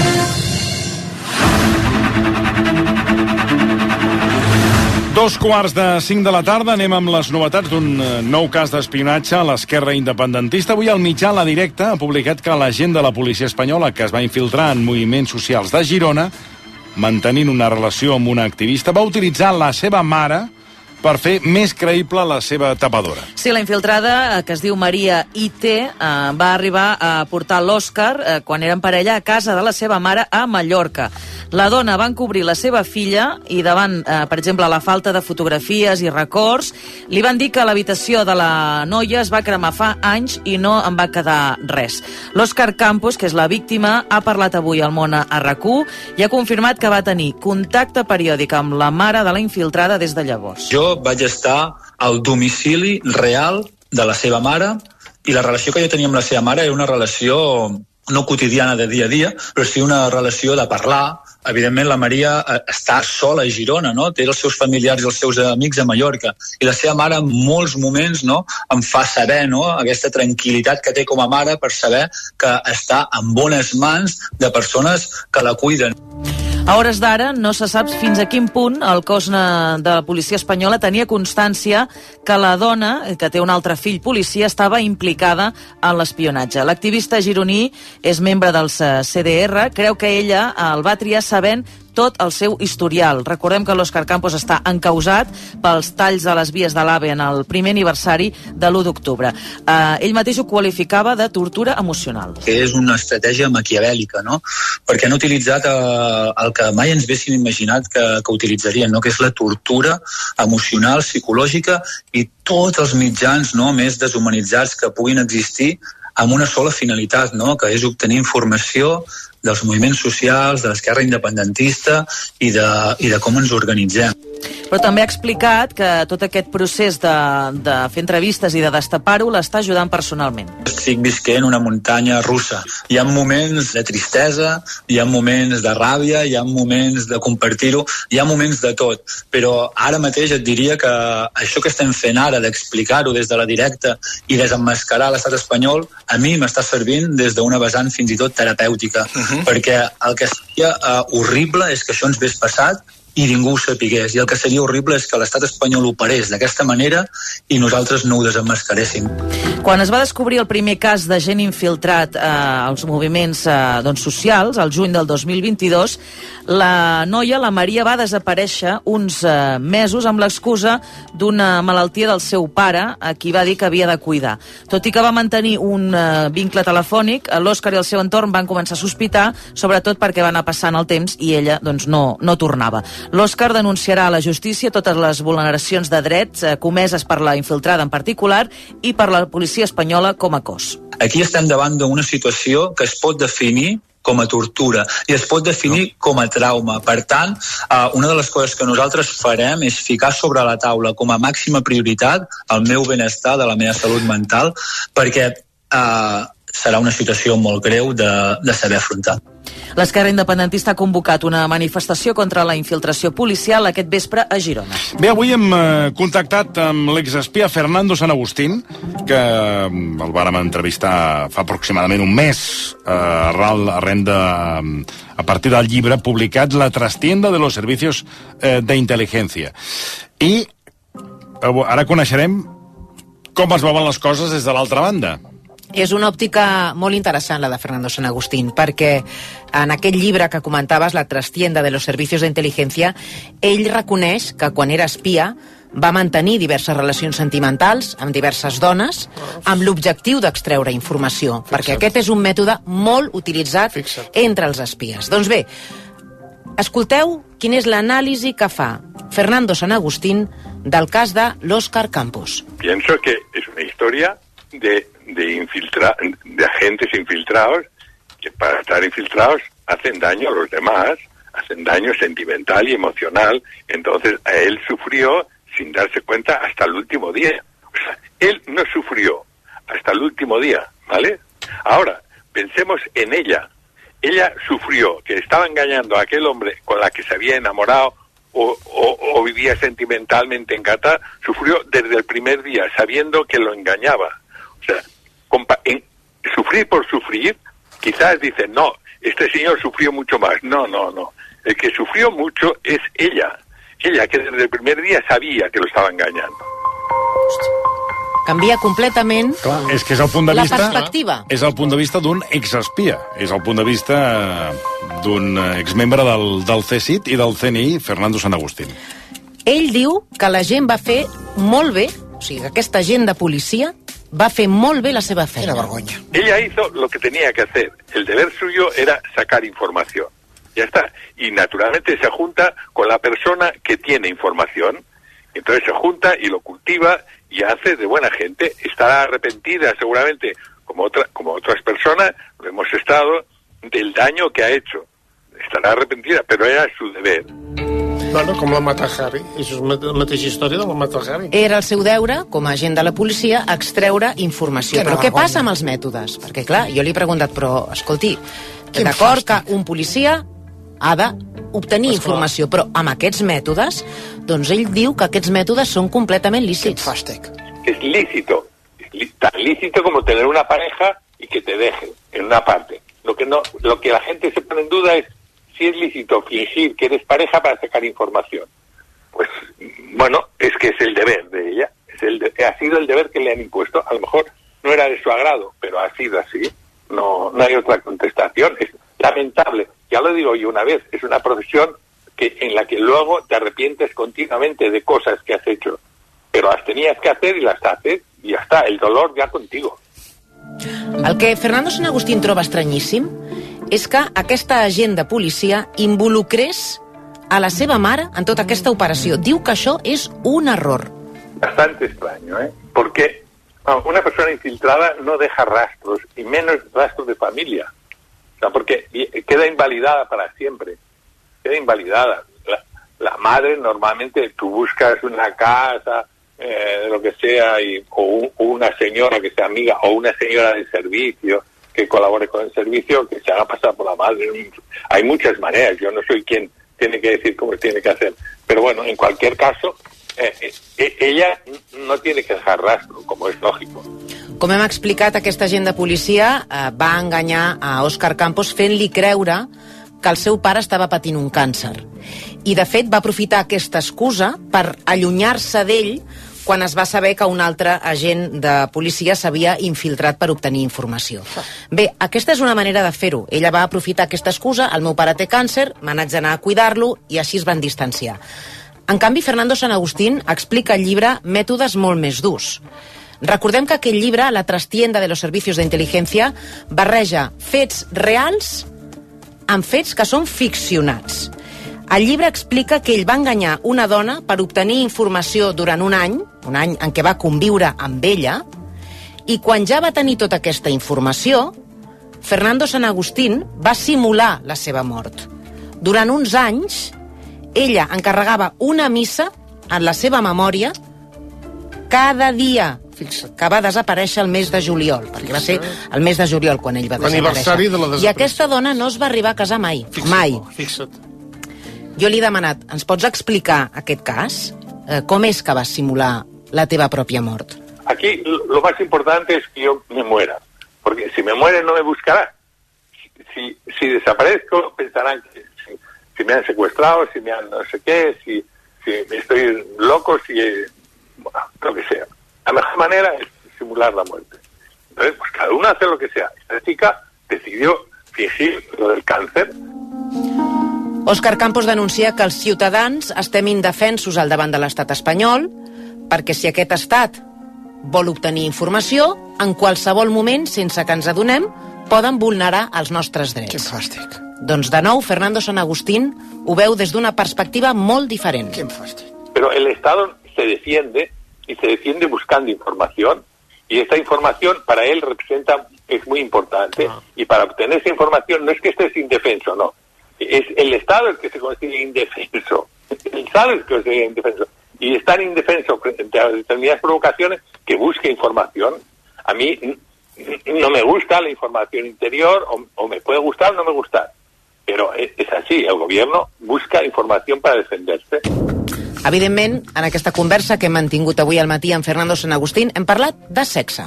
Dos quarts de 5 de la tarda, anem amb les novetats d'un nou cas d'espionatge a l'esquerra independentista. Avui el mitjà La Directa ha publicat que l'agent de la policia espanyola que es va infiltrar en moviments socials de Girona, mantenint una relació amb una activista, va utilitzar la seva mare per fer més creïble la seva tapadora. Sí, la infiltrada, que es diu Maria IT, va arribar a portar l'Òscar quan eren parella a casa de la seva mare a Mallorca. La dona va encobrir la seva filla i davant, per exemple, la falta de fotografies i records, li van dir que l'habitació de la noia es va cremar fa anys i no en va quedar res. L'Òscar Campos, que és la víctima, ha parlat avui al Món a RAC1 i ha confirmat que va tenir contacte periòdic amb la mare de la infiltrada des de llavors. Jo vaig estar al domicili real de la seva mare i la relació que jo tenia amb la seva mare era una relació no quotidiana de dia a dia, però sí una relació de parlar. Evidentment, la Maria està sola a Girona, no? Té els seus familiars i els seus amics a Mallorca. I la seva mare, en molts moments, no, em fa saber, no, aquesta tranquil·litat que té com a mare per saber que està en bones mans de persones que la cuiden. A hores d'ara no se sap fins a quin punt el cos de la policia espanyola tenia constància que la dona, que té un altre fill policia, estava implicada en l'espionatge. L'activista gironí és membre dels CDR, creu que ella el va triar sabent tot el seu historial. Recordem que l'Òscar Campos està encausat pels talls a les vies de l'AVE en el primer aniversari de l'1 d'octubre. Ell mateix ho qualificava de tortura emocional. És una estratègia maquiavèlica, no? Perquè han utilitzat el que mai ens haguéssim imaginat que utilitzarien, no? Que és la tortura emocional, psicològica i tots els mitjans, no, més deshumanitzats que puguin existir amb una sola finalitat, no? Que és obtenir informació dels moviments socials, de l'esquerra independentista i de com ens organitzem. Però també ha explicat que tot aquest procés de fer entrevistes i de destapar-ho l'està ajudant personalment. Estic visquent una muntanya russa. Hi ha moments de tristesa, hi ha moments de ràbia, hi ha moments de compartir-ho, hi ha moments de tot. Però ara mateix et diria que això que estem fent ara, d'explicar-ho des de La Directa i desemmascarar l'estat espanyol, a mi m'està servint des d'una vessant fins i tot terapèutica. Perquè el que seria horrible és que això ens hagués passat i ningú ho sapigués. I el que seria horrible és que l'estat espanyol operés d'aquesta manera i nosaltres no ho desemmascaréssim. Quan es va descobrir el primer cas de gent infiltrat als moviments socials, al juny del 2022, la noia, la Maria, va desaparèixer uns mesos amb l'excusa d'una malaltia del seu pare, a qui va dir que havia de cuidar. Tot i que va mantenir un vincle telefònic, l'Òscar i el seu entorn van començar a sospitar, sobretot perquè va anar passant el temps i ella no tornava. L'Òscar denunciarà a la justícia totes les vulneracions de drets comeses per la infiltrada en particular i per la policia espanyola com a cos. Aquí estem davant d'una situació que es pot definir com a tortura i es pot definir com a trauma. Per tant, una de les coses que nosaltres farem és ficar sobre la taula com a màxima prioritat el meu benestar, de la meva salut mental, perquè serà una situació molt greu de saber afrontar. L'esquerra independentista ha convocat una manifestació contra la infiltració policial aquest vespre a Girona. Bé, avui hem contactat amb l'exespia Fernando San Agustín, que el vàrem entrevistar fa aproximadament un mes a partir del llibre publicat La trastienda de los servicios de inteligencia. I ara coneixerem com es veuen les coses des de l'altra banda. És una òptica molt interessant, la de Fernando San Agustín, perquè en aquest llibre que comentaves, La trastienda de los servicios de inteligencia, ell reconeix que quan era espia va mantenir diverses relacions sentimentals amb diverses dones amb l'objectiu d'extreure informació, perquè aquest és un mètode molt utilitzat entre els espies. Doncs bé, escolteu quina és l'anàlisi que fa Fernando San Agustín del cas de l'Óscar Campos. Pienso que es una historia de agentes infiltrados que para estar infiltrados hacen daño a los demás, hacen daño sentimental y emocional. Entonces él sufrió sin darse cuenta hasta el último día. O sea, él no sufrió hasta el último día, ¿vale? Ahora, pensemos en ella. Ella sufrió que estaba engañando a aquel hombre con la que se había enamorado o vivía sentimentalmente en Qatar. Sufrió desde el primer día, sabiendo que lo engañaba. O sea, sufrir por sufrir, quizás dicen, no, este señor sufrió mucho más. No. El que sufrió mucho es ella. Ella, que desde el primer día sabía que lo estaba engañando. Canvia completament és que és el punt de la vista, perspectiva. És el punt de vista d'un exespia. És el punt de vista d'un exmembre del CSIC i del CNI, Fernando San Agustín. Ell diu que la gent va fer molt bé, o sigui, aquesta gent de policia va fer molt bé la seva feina. Era vergonya. Ella hizo lo que tenía que hacer. El deber suyo era sacar información. Ya está. Y naturalmente se junta con la persona que tiene información. Entonces se junta y lo cultiva y hace de buena gente. Estará arrepentida seguramente, como otras personas, lo hemos estado, del daño que ha hecho. Estarà arrepentida, però era su deber. Bueno, com la Mata Hari. És la mateixa història de la Mata Hari. Era el seu deure, com a agent de la policia, extreure informació. Però què passa amb els mètodes? Perquè, clar, jo li he preguntat, però, escolti, d'acord que un policia ha d'obtenir informació, però amb aquests mètodes, doncs ell diu que aquests mètodes són completament lícits. Es lícito, tan lícito como tener una pareja y que te dejen en una parte. Lo que la gente se pone en duda es si es lícito fingir que eres pareja para sacar información. Pues, bueno, es que es el deber de ella. Ha sido el deber que le han impuesto. A lo mejor no era de su agrado, pero ha sido así. No hay otra contestación. Es lamentable. Ya lo digo yo una vez, es una profesión en la que luego te arrepientes continuamente de cosas que has hecho. Pero las tenías que hacer y las haces y ya está. El dolor ya contigo. El que Fernando San Agustín troba estranyíssim és que aquesta agent de policia involucrés a la seva mare en tota aquesta operació. Diu que això és un error. Bastante extraño, ¿eh? Porque una persona infiltrada no deja rastros, y menos rastros de familia. O sea, porque queda invalidada para siempre. Queda invalidada. La madre, normalmente, tú buscas una casa, de lo que sea, o una señora que sea amiga, o una señora de servicio que colabore con el servicio, que se haga pasar por la madre. Hay muchas maneras. Yo no soy quien tiene que decir cómo tiene que hacer. Pero bueno, en cualquier caso, ella no tiene que dejar rastro, como es lógico. Com hem explicat, aquesta agent de policia va enganyar a Óscar Campos fent-li creure que el seu pare estava patint un càncer. I, de fet, va aprofitar aquesta excusa per allunyar-se d'ell quan es va saber que un altre agent de policia s'havia infiltrat per obtenir informació. Bé, aquesta és una manera de fer-ho. Ella va aprofitar aquesta excusa, el meu pare té càncer, me n'haig d'anar a cuidar-lo, i així es van distanciar. En canvi, Fernando San Agustín explica al llibre mètodes molt més durs. Recordem que aquell llibre, La trastienda de los servicios de inteligencia, barreja fets reals amb fets que són ficcionats. El llibre explica que ell va enganyar una dona per obtenir informació durant un any en què va conviure amb ella, i quan ja va tenir tota aquesta informació, Fernando San Agustín va simular la seva mort. Durant uns anys, ella encarregava una missa en la seva memòria cada dia que va desaparèixer el mes de juliol, perquè va ser el mes de juliol quan ell va desaparèixer. L'aniversari de la desaparició. I aquesta dona no es va arribar a casar mai. Mai. Fixa't. Jo li he demanat, ens pots explicar aquest cas? Com és que vas simular la teva pròpia mort? Aquí lo más importante es que yo me muera, porque si me muere no me buscará. Si desaparezco pensarán que si me han secuestrado, si me han no sé qué, si estoy loco, bueno, lo que sea. La mejor manera es simular la muerte. Entonces, pues cada uno hace lo que sea. Esta chica decidió fingir lo del cáncer. Òscar Campos denuncia que els ciutadans estem indefensos al davant de l'estat espanyol perquè si aquest estat vol obtenir informació, en qualsevol moment, sense que ens adonem, poden vulnerar els nostres drets. Quin fàstic. Doncs de nou, Fernando San Agustín ho veu des d'una perspectiva molt diferent. Quin fàstic. Pero el Estado se defiende y se defiende buscando información y esta información para él es muy importante y para obtener esa información no es que estés indefenso, no. Es el Estado el que se consigue indefenso. El Estado es el que se consigue indefenso. Y es tan indefenso frente a determinadas provocaciones que busque información. A mí no me gusta la información interior, o me puede gustar o no me gustar. Però és així, el govern busca informació per defender-se. Evidentment, en aquesta conversa que hem mantingut avui al matí amb Fernando San Agustín, hem parlat de sexe.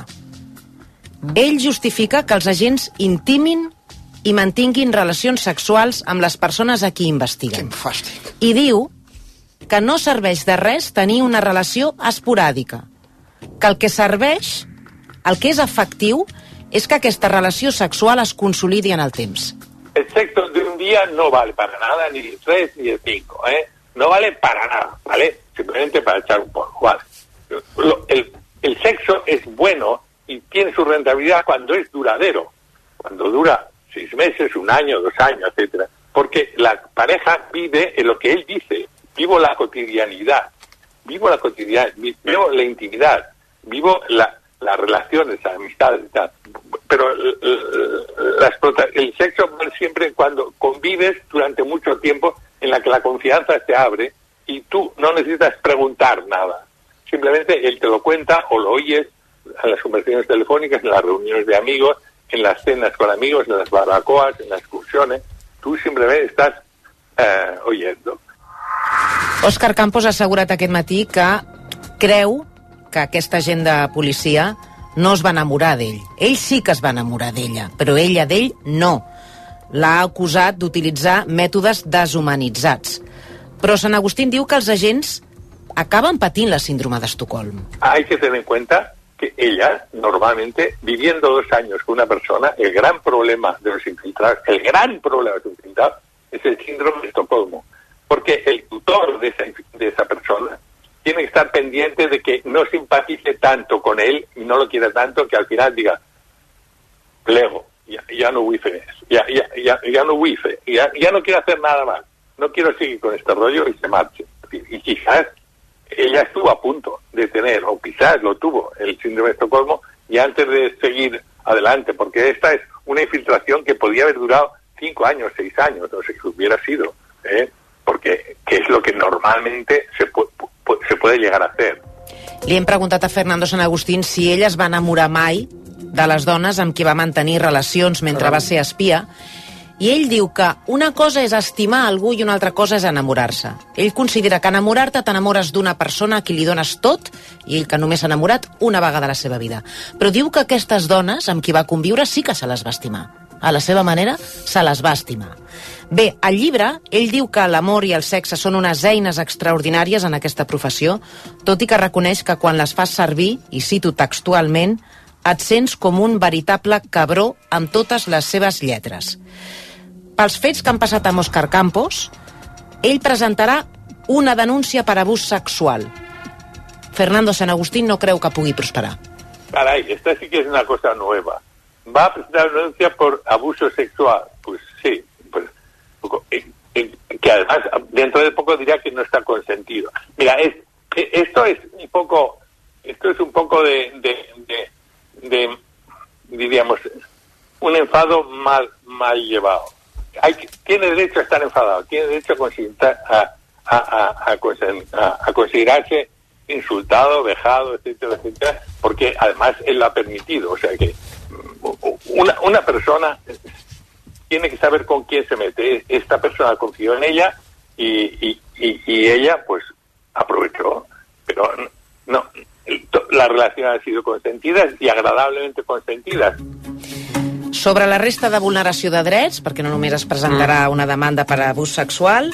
Ell justifica que els agents intimin i mantinguin relacions sexuals amb les persones a qui investiguen. Quin fàstic. I diu que no serveix de res tenir una relació esporàdica. Que el que serveix, el que és efectiu, és que aquesta relació sexual es consolidi en el temps. El sexo de un día no vale para nada, ni el 3 ni el 5, No vale para nada, ¿vale? Simplemente para echar un polvo, ¿vale? El sexo es bueno y tiene su rentabilidad cuando es duradero. Cuando dura 6 meses, 1 año, 2 años, etcétera. Porque la pareja vive en lo que él dice. Vivo la cotidianidad. Vivo la intimidad. Vivo las relaciones, las amistades y tal. Pero el sexo va siempre cuando convives durante mucho tiempo en la que la confianza se abre y tú no necesitas preguntar nada. Simplemente él te lo cuenta o lo oyes en las conversaciones telefónicas, en las reuniones de amigos, en las cenas con amigos, en las barbacoas, en las excursiones. Tú simplemente estás oyendo. Òscar Campos ha assegurat aquest matí que creu que aquesta agent de policia no es va enamorar d'ell. Ell sí que es va enamorar d'ella, però ella d'ell no. L'ha acusat d'utilitzar mètodes deshumanitzats. Però Sant Agustín diu que els agents acaben patint la síndrome d'Estocolm. Hay que tener en cuenta que ella, normalmente, viviendo 2 años con una persona, el gran problema de los infiltrados es el síndrome de Estocolmo. Porque el tutor de esa persona tiene que estar pendiente de que no simpatice tanto con él y no lo quiera tanto que al final diga, plego, ya no wife, ya no quiero hacer nada más, no quiero seguir con este rollo y se marche. Y quizás ella estuvo a punto de tener, o quizás lo tuvo, el síndrome de Estocolmo, y antes de seguir adelante, porque esta es una infiltración que podía haber durado 5 años, 6 años, no sé qué hubiera sido, porque que es lo que normalmente se puede llegar a hacer. Li hem preguntat a Fernando San Agustín si ell es va enamorar mai de les dones amb qui va mantenir relacions mentre va ser espia, i ell diu que una cosa és estimar algú i una altra cosa és enamorar-se. Ell considera que enamorar-te t'enamores d'una persona a qui li dones tot, i ell que només s'ha enamorat una vegada a la seva vida. Però diu que aquestes dones amb qui va conviure sí que se les va estimar. A la seva manera, se les va estimar. Bé, al llibre, ell diu que l'amor i el sexe són unes eines extraordinàries en aquesta professió, tot i que reconeix que quan les fas servir, i cito textualment, et sents com un veritable cabró amb totes les seves lletres. Pels fets que han passat amb Òscar Campos, ell presentarà una denúncia per abús sexual. Fernando San Agustín no creu que pugui prosperar. Caray, esta sí que es una cosa nueva. ¿Va a presentar una denuncia por abuso sexual? Pues sí, pues que además dentro de poco dirá que no está consentido. Mira, esto es un poco de diríamos, un enfado mal llevado. Tiene derecho a estar enfadado, tiene derecho a considerarse insultado, vejado, etcétera, etcétera, porque además él lo ha permitido. O sea que una persona tiene que saber con quién se mete. Esta persona confió en ella y ella pues aprovechó, pero no, la relación ha sido consentida i agradablement consentida. Sobre la resta de vulneració de drets, perquè no només es presentarà una demanda per abús sexual,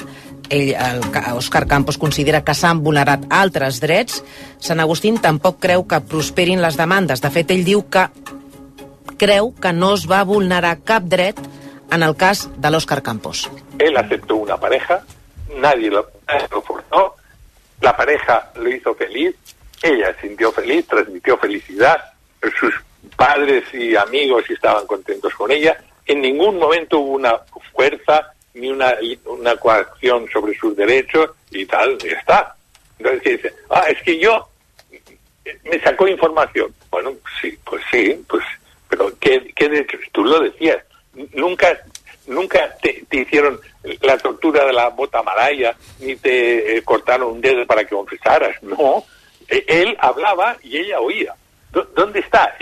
Òscar Campos considera que s'han vulnerat altres drets. Sant Agustín tampoc creu que prosperin les demandes. De fet, ell diu que creu que no es va vulnerar cap dret en el cas de l'Òscar Campos. Él aceptó una pareja, nadie lo forzó, la pareja lo hizo feliz, ella se sintió feliz, transmitió felicidad, sus padres y amigos estaban contentos con ella, en ningún momento hubo una fuerza ni una coacción sobre sus derechos y tal, ya está. Entonces dice, es que yo me sacó información. Bueno, sí, pero ¿qué derechos? Tú lo decías, nunca te hicieron la tortura de la bota malaya, ni te cortaron un dedo para que confesaras, no. Él hablaba y ella oía. ¿Dónde está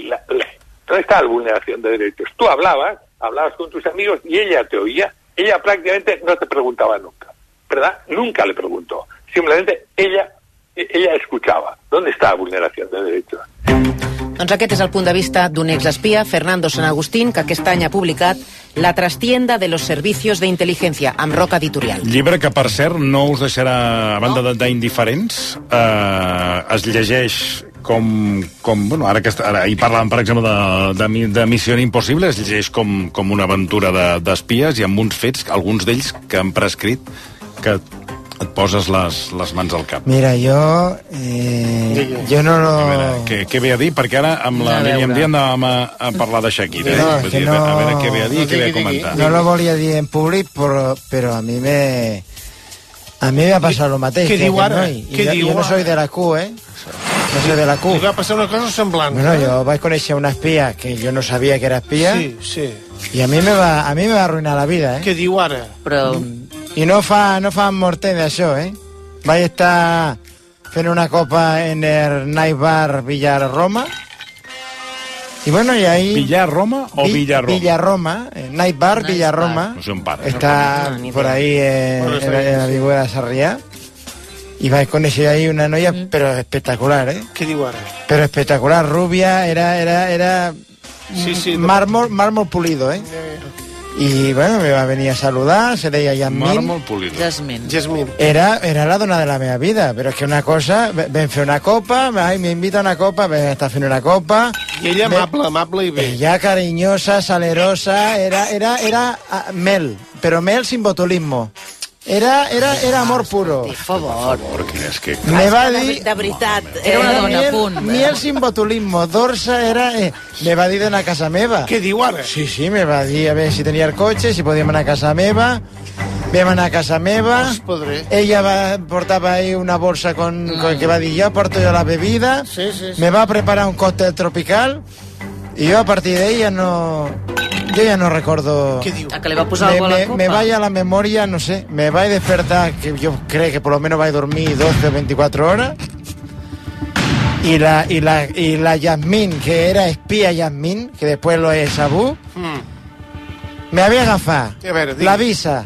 la vulneración de derechos? Tú hablabas con tus amigos y ella te oía. Ella prácticamente no te preguntaba nunca, ¿verdad? Nunca le preguntó. Simplemente ella escuchaba. ¿Dónde está la vulneración de derechos? Doncs aquest és el punt de vista d'un exespia, Fernando San Agustín, que aquest any ha publicat La trastienda de los servicios de inteligencia, amb Roca Editorial. Llibre que, per cert, no us deixarà, a banda d'indiferents, es llegeix bueno, ara hi parlàvem, per exemple, de Missió Impossible, es llegeix com una aventura d'espies i amb uns fets, alguns d'ells que han prescrit, que et poses les mans al cap. Mira, jo no lo... A veure, què ve a dir? Perquè ara amb la Míriam Díaz anàvem a parlar de Shakira. A veure què ve a dir i què ve a comentar. No lo volia dir en públic, però a mi me va passar lo mateix. Què diu ara? Jo no soy de la Q, No soy de la Q. Li va passar una cosa semblant. Bueno, jo vaig conèixer una espia que jo no sabia que era espia. Sí. I a mi me va arruïnar la vida, Què diu ara? Però... I no fa mort d'això, Vaig estar fent una copa en el Night Bar Villarroma. Y bueno, y ahí... ¿Villarroma o Villarroma? Villarroma, Night Bar Villarroma. No sé on para. Está por ahí en la Vigüera de Sarriá. Y vais con ese ahí una noia, pero espectacular, ¿Qué digo ahora? Pero espectacular, rubia, era sí, mármol pulido, Y bueno, me va a venir a saludar, se deia Yasmin. Mármol pulido. Jasmine. Era la dona de la meva vida, però és que una cosa, vam fer una copa, m'invita a una copa, vam estar fent una copa. I ella amable i bé. Ella carinyosa, salerosa, era mel, però mel sin botulismo. Era amor puro. Per favor. És que... Me va dir... De veritat, era una dona, punt. Miel sin botulismo, Dorsa era... me va dir d'anar a casa meva. Què diu ara? Sí, me va dir a veure si tenia el cotxe, si podíem anar a casa meva. Vam anar a casa meva. Ella portava ahí una bolsa con que va dir, yo porto yo la bebida. Sí. Me va a preparar un cóctel tropical. Y yo a partir de ahí yo ya no recuerdo. ¿Qué digo? ¿A que le va a posar algo a la copa? Me vaya a la memoria, no sé. Me va a despertar, que yo creo que por lo menos va a dormir 12 o 24 horas. Y la Yasmin, que era espía Yasmin, que después lo es Abu, me había agafado la visa,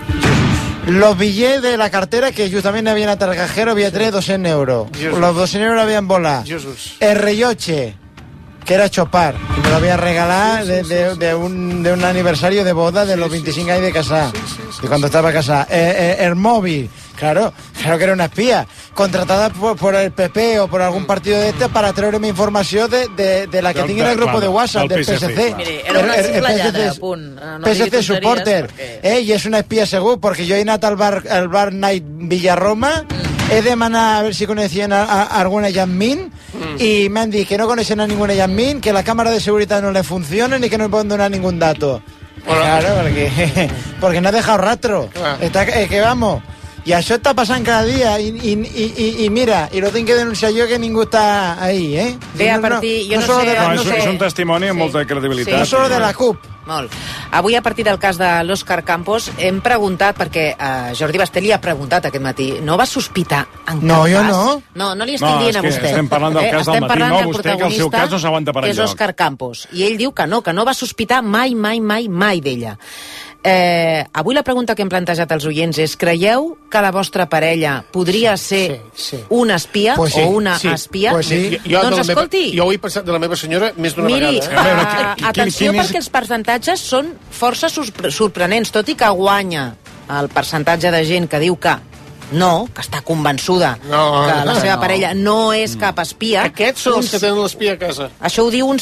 los billets de la cartera, que justamente había en el cajero, había 200 euros. Los 200 euros habían volado. El relloche, que era Chopar, que me lo había regalado de un aniversario de boda de los 25 años de casada, de cuando estaba casada. El móvil, claro que era una espía, contratada por el PP o por algún partido de para traerme información de la que tenía en el grupo de WhatsApp del PSC. Mire, era una xiclallada, punt. PSC supporter. Y es una espía seguro, porque yo he ido al bar Night Villarroma, he demanado a ver si conocían a alguna Yasmin, y me han dicho que no conocen a ninguna Yasmin, que la cámara de seguridad no le funciona ni que no me pueden donar ningún dato. Claro, porque no ha dejado rastro. Está, que vamos, y això està passant cada dia, i mira, i lo tinc que denunciar jo, que ningú està ahí, Bé, a partir, jo no sé... És un testimoni amb molta credibilitat. No solo de la CUP. Molt. Avui, a partir del cas de l'Òscar Campos, hem preguntat, perquè Jordi Basté li ha preguntat aquest matí, no va sospitar en No, cap jo cas? no. No li estic dient a vostè. Estem parlant del cas del matí, no vostè, que el seu cas no s'aguanta per enlloc. Que és Òscar Campos. I ell diu que no va sospitar mai d'ella. Avui la pregunta que hem plantejat als oients és: creieu que la vostra parella podria ser un espia o una espia? Doncs escolti... Jo ho he pensat de la meva senyora més d'una vegada. Miri, atenció, perquè els percentatges són força sorprenents, tot i que guanya el percentatge de gent que diu que no, que està convençuda que la seva parella no és cap espia. Aquests són els que tenen l'espia a casa. Això ho diu un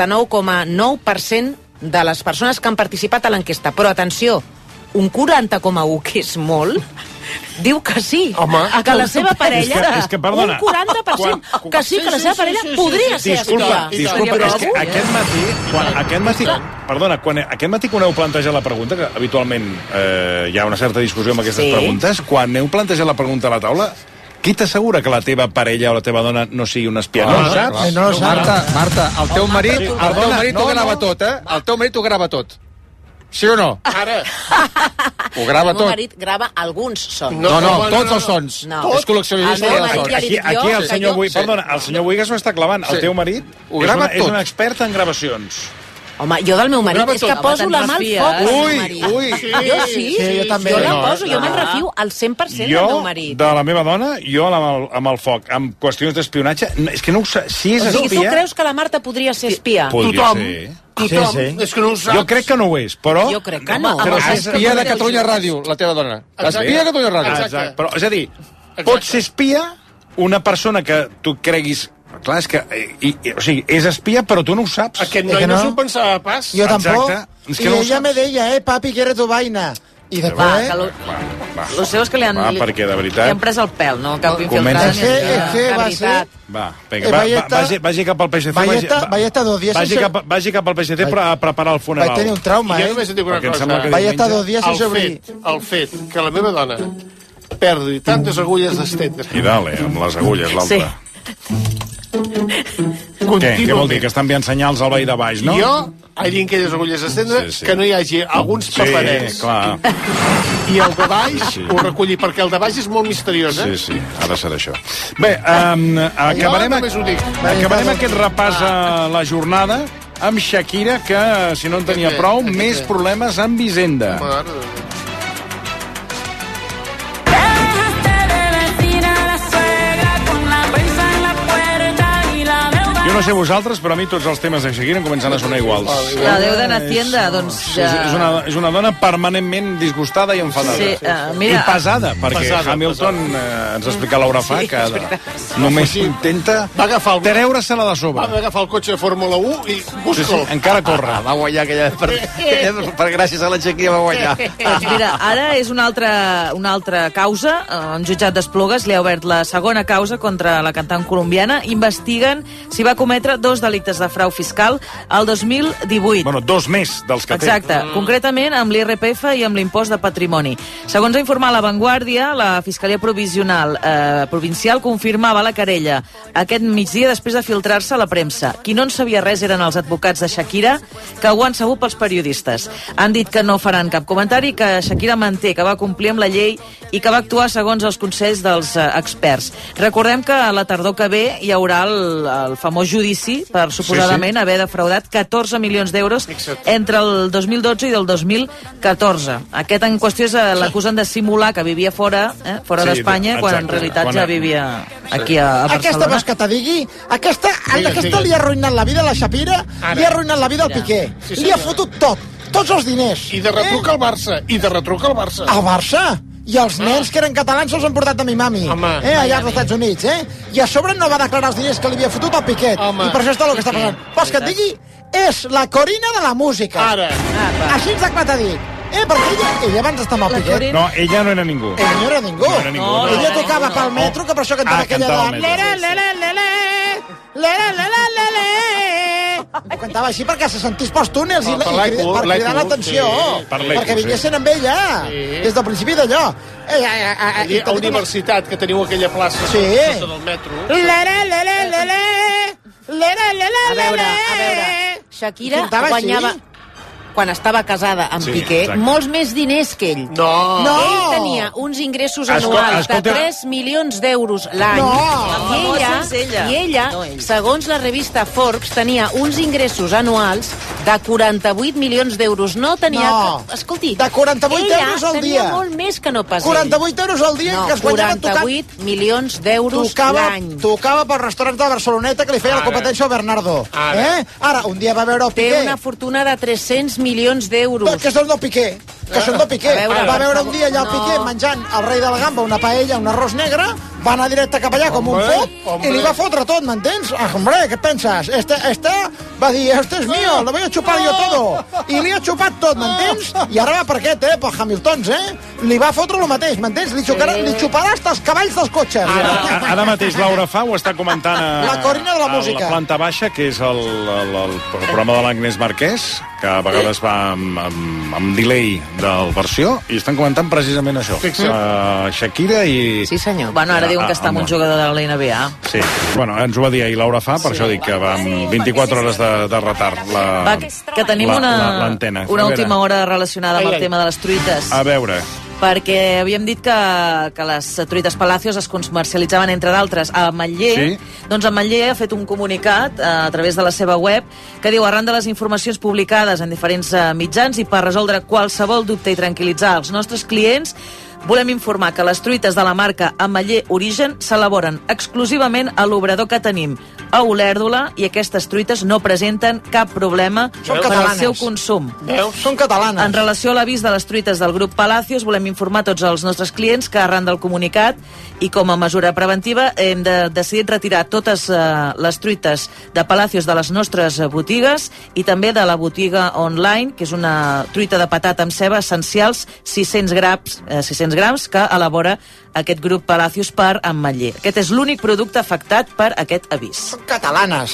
59,9% de les persones que han participat a l'enquesta. Però atenció, un 40,1%, que és molt, diu que sí. Home, que la seva parella... És que perdona, un 40% que sí, que la seva parella podria ser espia. Disculpa, és que aquest matí quan heu plantejat la pregunta, que habitualment hi ha una certa discussió amb aquestes preguntes, quan heu plantejat la pregunta a la taula, qui t'assegura que la teva parella o la teva dona no sigui una espia? No ho saps? Marta, el teu marit ho grava tot, eh? El teu marit ho grava tot. Sí o no? Ara. Ho grava tot. El meu marit grava alguns sons. No, tots els sons. És col·leccionista de sons. Aquí el senyor Buigas, perdona, el senyor Buigas ho està clavant. El teu marit és un expert en gravacions. Home, jo del meu marit és que poso la mà al foc. Ui. Jo sí, jo també. Jo la poso, jo me'n refio al 100% del meu marit. De la meva dona, jo amb el foc, amb qüestions d'espionatge, és que no ho sé, si és espia... O sigui, tu creus que la Marta podria ser espia? Podria ser. Tothom. És que no ho saps. Jo crec que no ho és, però... Jo crec que no. Espia de Catalunya Ràdio, la teva dona. Espia de Catalunya Ràdio. Exacte. Però, és a dir, pot ser espia una persona que tu creguis... Clar, és que... o sigui, és espia, però tu no ho saps. Aquest noi no s'ho pensava pas. Jo tampoc. I ella me deia, papi, quiere tu vaina. I després... Lo seu és que li han perquè, de veritat... li han pres el pèl, no? Cap infiltrant. Va ser... Va, vagi cap al PSC. Vaya estar 2 días... Vagi cap al PSC a preparar el funeral. Vaig tenir un trauma, Jo només et dic una cosa. Vaya estar 2 días sense obrir. El fet que la meva dona perdi tantes agulles d'estendre... I dale, amb les agulles, l'altra. Què vol dir? Que estan enviant senyals al veí de baix, no? Jo allí en aquelles agulles d'estendre que no hi hagi alguns paperets. Sí, clar. I el de baix ho recolli, perquè el de baix és molt misteriós, eh? Sí, ha de ser això. Bé, acabarem aquest repàs a la jornada amb Shakira, que, si no en tenia prou, més problemes amb Hisenda. Jo no sé vosaltres, però a mi tots els temes de Shakira comencen a sonar iguals. La deuda en Hacienda, doncs... És una dona permanentment disgustada i enfadada. Sí, I pesada, perquè Hamilton, ens ha explicat Laura Fa, que només intenta treure-se-la de sobre. Va agafar el cotxe de Fórmula 1 i busca'l. Encara corre. Va guanyar aquella... Per gràcies a la Shakira va guanyar. Doncs mira, ara és una altra causa. Un jutjat d'Esplugues li ha obert la segona causa contra la cantant colombiana. Investiguen si va cometre 2 delictes de frau fiscal el 2018. Bueno, 2 més dels que té. Exacte, concretament amb l'IRPF i amb l'impost de patrimoni. Segons ha informat La Vanguardia, la Fiscalia Provincial confirmava la querella aquest migdia després de filtrar-se a la premsa. Qui no en sabia res eren els advocats de Shakira, que ho han sabut pels periodistes. Han dit que no faran cap comentari, que Shakira manté que va complir amb la llei i que va actuar segons els consells dels experts. Recordem que a la tardor que ve hi haurà el famós judici per suposadament haver defraudat 14 milions d'euros entre el 2012 i el 2014. Aquest en qüestió l'acusen de simular que vivia fora d'Espanya, quan en realitat ja vivia aquí a Barcelona. Aquesta vols que te digui? Aquesta li ha arruïnat la vida a la Shakira, li ha arruïnat la vida al Piqué. Li ha fotut tots els diners. I de retruc al Barça. Al Barça? I els nens que eren catalans se'ls han portat a mi mami, allà als Estats Units, I a sobre no va declarar els diners que li havia fotut al Piquet. I per això està el que està passant. Vols que et digui? És la Corina de la música. Ara. Així ens ha dit. Perquè ella abans d'estar amb el Piquet. No, ella no era ningú. Ella no era ningú. Ella tocava pel metro, que per això cantava aquella de... Ho cantava així perquè se sentís pels túnels i per cridar l'atenció, perquè vinguessin amb ella des del principi d'allò. A universitat, que teniu aquella plaça sota del metro. A veure, Shakira guanyava... quan estava casada amb Piqué, molts més diners que ell. No! Ell tenia uns ingressos anuals de 3 milions d'euros l'any. I ella, segons la revista Forbes, tenia uns ingressos anuals de 48 milions d'euros. No tenia... Escolti, de 48 euros al dia. Ella tenia molt més que no pas 48 euros al dia que es guanyaven tocant... 48 milions d'euros l'any. Tocava per restaurants de Barceloneta que li feia la competència al Bernardo. Ara, un dia va veure el Piqué. Té una fortuna de 300 milions d'euros. Que són del Piqué. Va veure un dia allà el Piqué menjant al rei de la gamba una paella, un arròs negre, va anar directe cap allà com un pop i li va fotre tot, m'entens? Hombre, què penses? Va dir, este es mío, lo voy a chupar yo todo. I li ha xupat tot, m'entens? I ara va per aquest, per Hamiltons, li va fotre el mateix, m'entens? Li xuparà hasta els cavalls dels cotxes. Ara mateix Laura Fa ho està comentant la Corina de la música. A la planta baixa, que és el programa de l'Agnès Marquès, que a vegades va amb delay del versió, i estan comentant precisament això. Shakira i... Sí, senyor. Bueno, ara diuen que està amb un jugador de la NBA. Sí, bueno, ens ho va dir ahir Laura Fa, per això dic que va amb 24 hores de retard que tenim l'antena. Una última hora relacionada amb el tema de les truites. A veure... Perquè havíem dit que les truites Palacios es comercialitzaven, entre d'altres, a Ametller. Doncs Ametller ha fet un comunicat a través de la seva web que diu, arran de les informacions publicades en diferents mitjans i per resoldre qualsevol dubte i tranquil·litzar els nostres clients, volem informar que les truites de la marca Ametller Origen s'elaboren exclusivament a l'obrador que tenim a Olèrdola i aquestes truites no presenten cap problema per al seu consum. Són catalanes. En relació a l'avís de les truites del grup Palacios, volem informar tots els nostres clients que arran del comunicat i com a mesura preventiva hem decidit retirar totes les truites de Palacios de les nostres botigues i també de la botiga online, que és una truita de patata amb ceba essencials, 600 grams que elabora aquest grup Palacios per Ametller. Aquest és l'únic producte afectat per aquest avís. Són catalanes.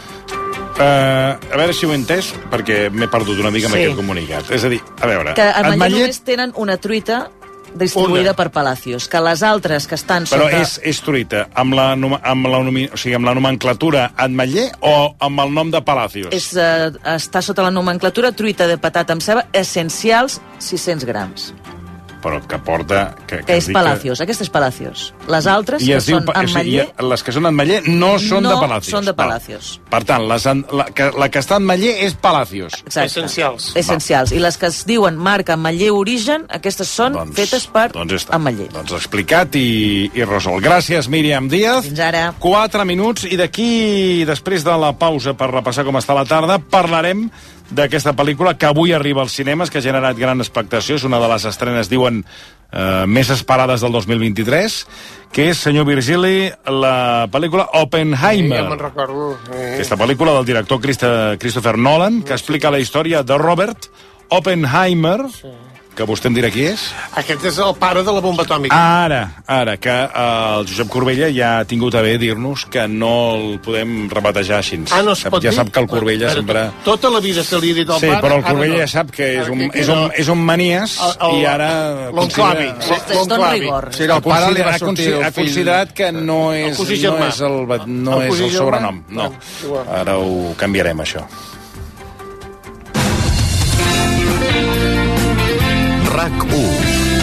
A veure si ho he entès, perquè m'he perdut una mica amb aquest comunicat. És a dir, a veure... Que a Ametller només tenen una truita distribuïda per Palacios, que les altres que estan sota... Però és truita amb la nomenclatura Ametller o amb el nom de Palacios? Està sota la nomenclatura truita de patata amb ceba essencials 600 grams. Però que porta... Que és Palacios, aquesta és Palacios. Les altres, que són Ametller... Les que són Ametller no són de Palacios. No són de Palacios. Per tant, la que està Ametller és Palacios. Exacte. Essencials. I les que es diuen marca Ametller Origen, aquestes són fetes per Ametller. Doncs explicat i resolt. Gràcies, Míriam Díaz. Fins ara. 4 minuts i d'aquí, després de la pausa per repassar com està la tarda, parlarem d'aquesta pel·lícula que avui arriba als cinemes, que ha generat gran expectació. És una de les estrenes, diuen, més esperades del 2023, que és, senyor Virgili, la pel·lícula Oppenheimer. Ja me'n recordo. Aquesta pel·lícula del director Christopher Nolan, que explica la història de Robert Oppenheimer, que vostè em dirà qui és? Aquest és el pare de la bomba atòmica. Ara, que el Josep Corbella ja ha tingut a bé dir-nos que no el podem rebatejar així. No es pot dir? Ja sap que el Corbella sempre... Tota la vida se li ha dit al pare... Sí, però el Corbella ja sap que és un manies i ara... L'enclavi. Sí, el pare li va sortir ha considerat que no és el sobrenom. No, ara ho canviarem, això. RAC1.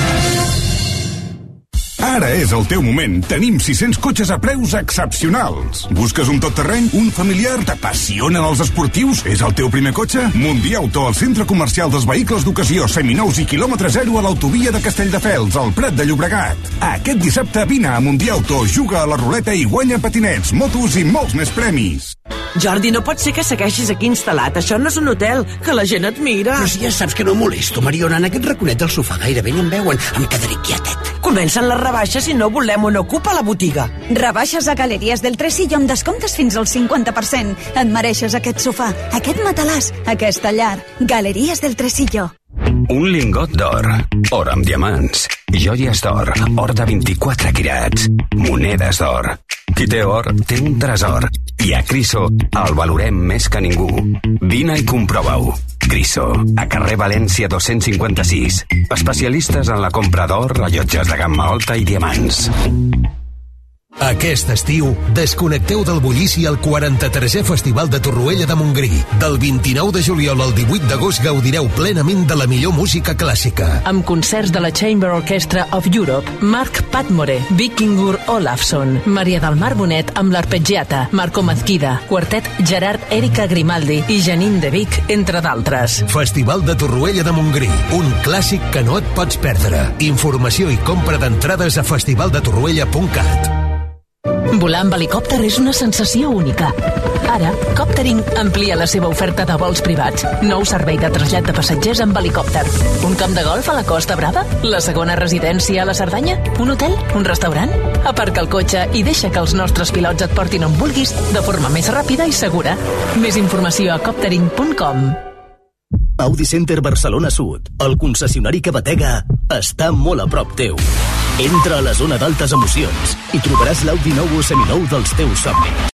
Ara és el teu moment. Tenim 600 cotxes a preus excepcionals. Busques un tot-terreny? Un familiar? T'apassionen els esportius? És el teu primer cotxe? Mundiauto, el centre comercial dels vehicles d'ocasió, seminous i quilòmetre zero a l'autovia de Castelldefels, al Prat de Llobregat. Aquest dissabte vine a Mundiauto, juga a la ruleta i guanya patinets, motos i molts més premis. Jordi, no pot ser que segueixis aquí instal·lat. Això no és un hotel, que la gent et mira. Però si ja saps que no molesto, Mariona, en aquest raconet del sofà gairebé ni em veuen. Em quedaré quietet. Comencen les rebaixes i no volem on ocupa la botiga. Rebaixes a Galeries del Tresillo amb descomptes fins al 50%. Et mereixes aquest sofà, aquest matalàs, aquesta llar. Galeries del Tresillo. Un lingot d'or, or amb diamants, joies d'or, or de 24 quirats, monedes d'or. Qui té or, té un tresor. I a Criso el valorem més que ningú. Vine i comprova-ho. Criso, a carrer València 256. Especialistes en la compra d'or, rellotges de gamma alta i diamants. Aquest estiu, desconnecteu del bullici al 43è Festival de Torroella de Montgrí. Del 29 de juliol al 18 d'agost gaudireu plenament de la millor música clàssica. Amb concerts de la Chamber Orchestra of Europe, Mark Patmore, Vikingur Olafsson, Maria del Mar Bonet amb l'Arpeggiata, Marco Mazquida, Quartet Gerard Erika Grimaldi i Janine de Vic, entre d'altres. Festival de Torroella de Montgrí, un clàssic que no et pots perdre. Informació i compra d'entrades a festivaldetorroella.cat. Volar amb helicòpter és una sensació única. Ara, Coptering amplia la seva oferta de vols privats. Nou servei de trasllat de passatgers amb helicòpter. Un camp de golf a la Costa Brava? La segona residència a la Cerdanya? Un hotel? Un restaurant? Aparca el cotxe i deixa que els nostres pilots et portin on vulguis de forma més ràpida i segura. Més informació a coptering.com. Audi Center Barcelona Sud, el concessionari que batega, està molt a prop teu. Entra a la zona d'altes emocions i trobaràs l'Audi nou o seminou dels teus somnis.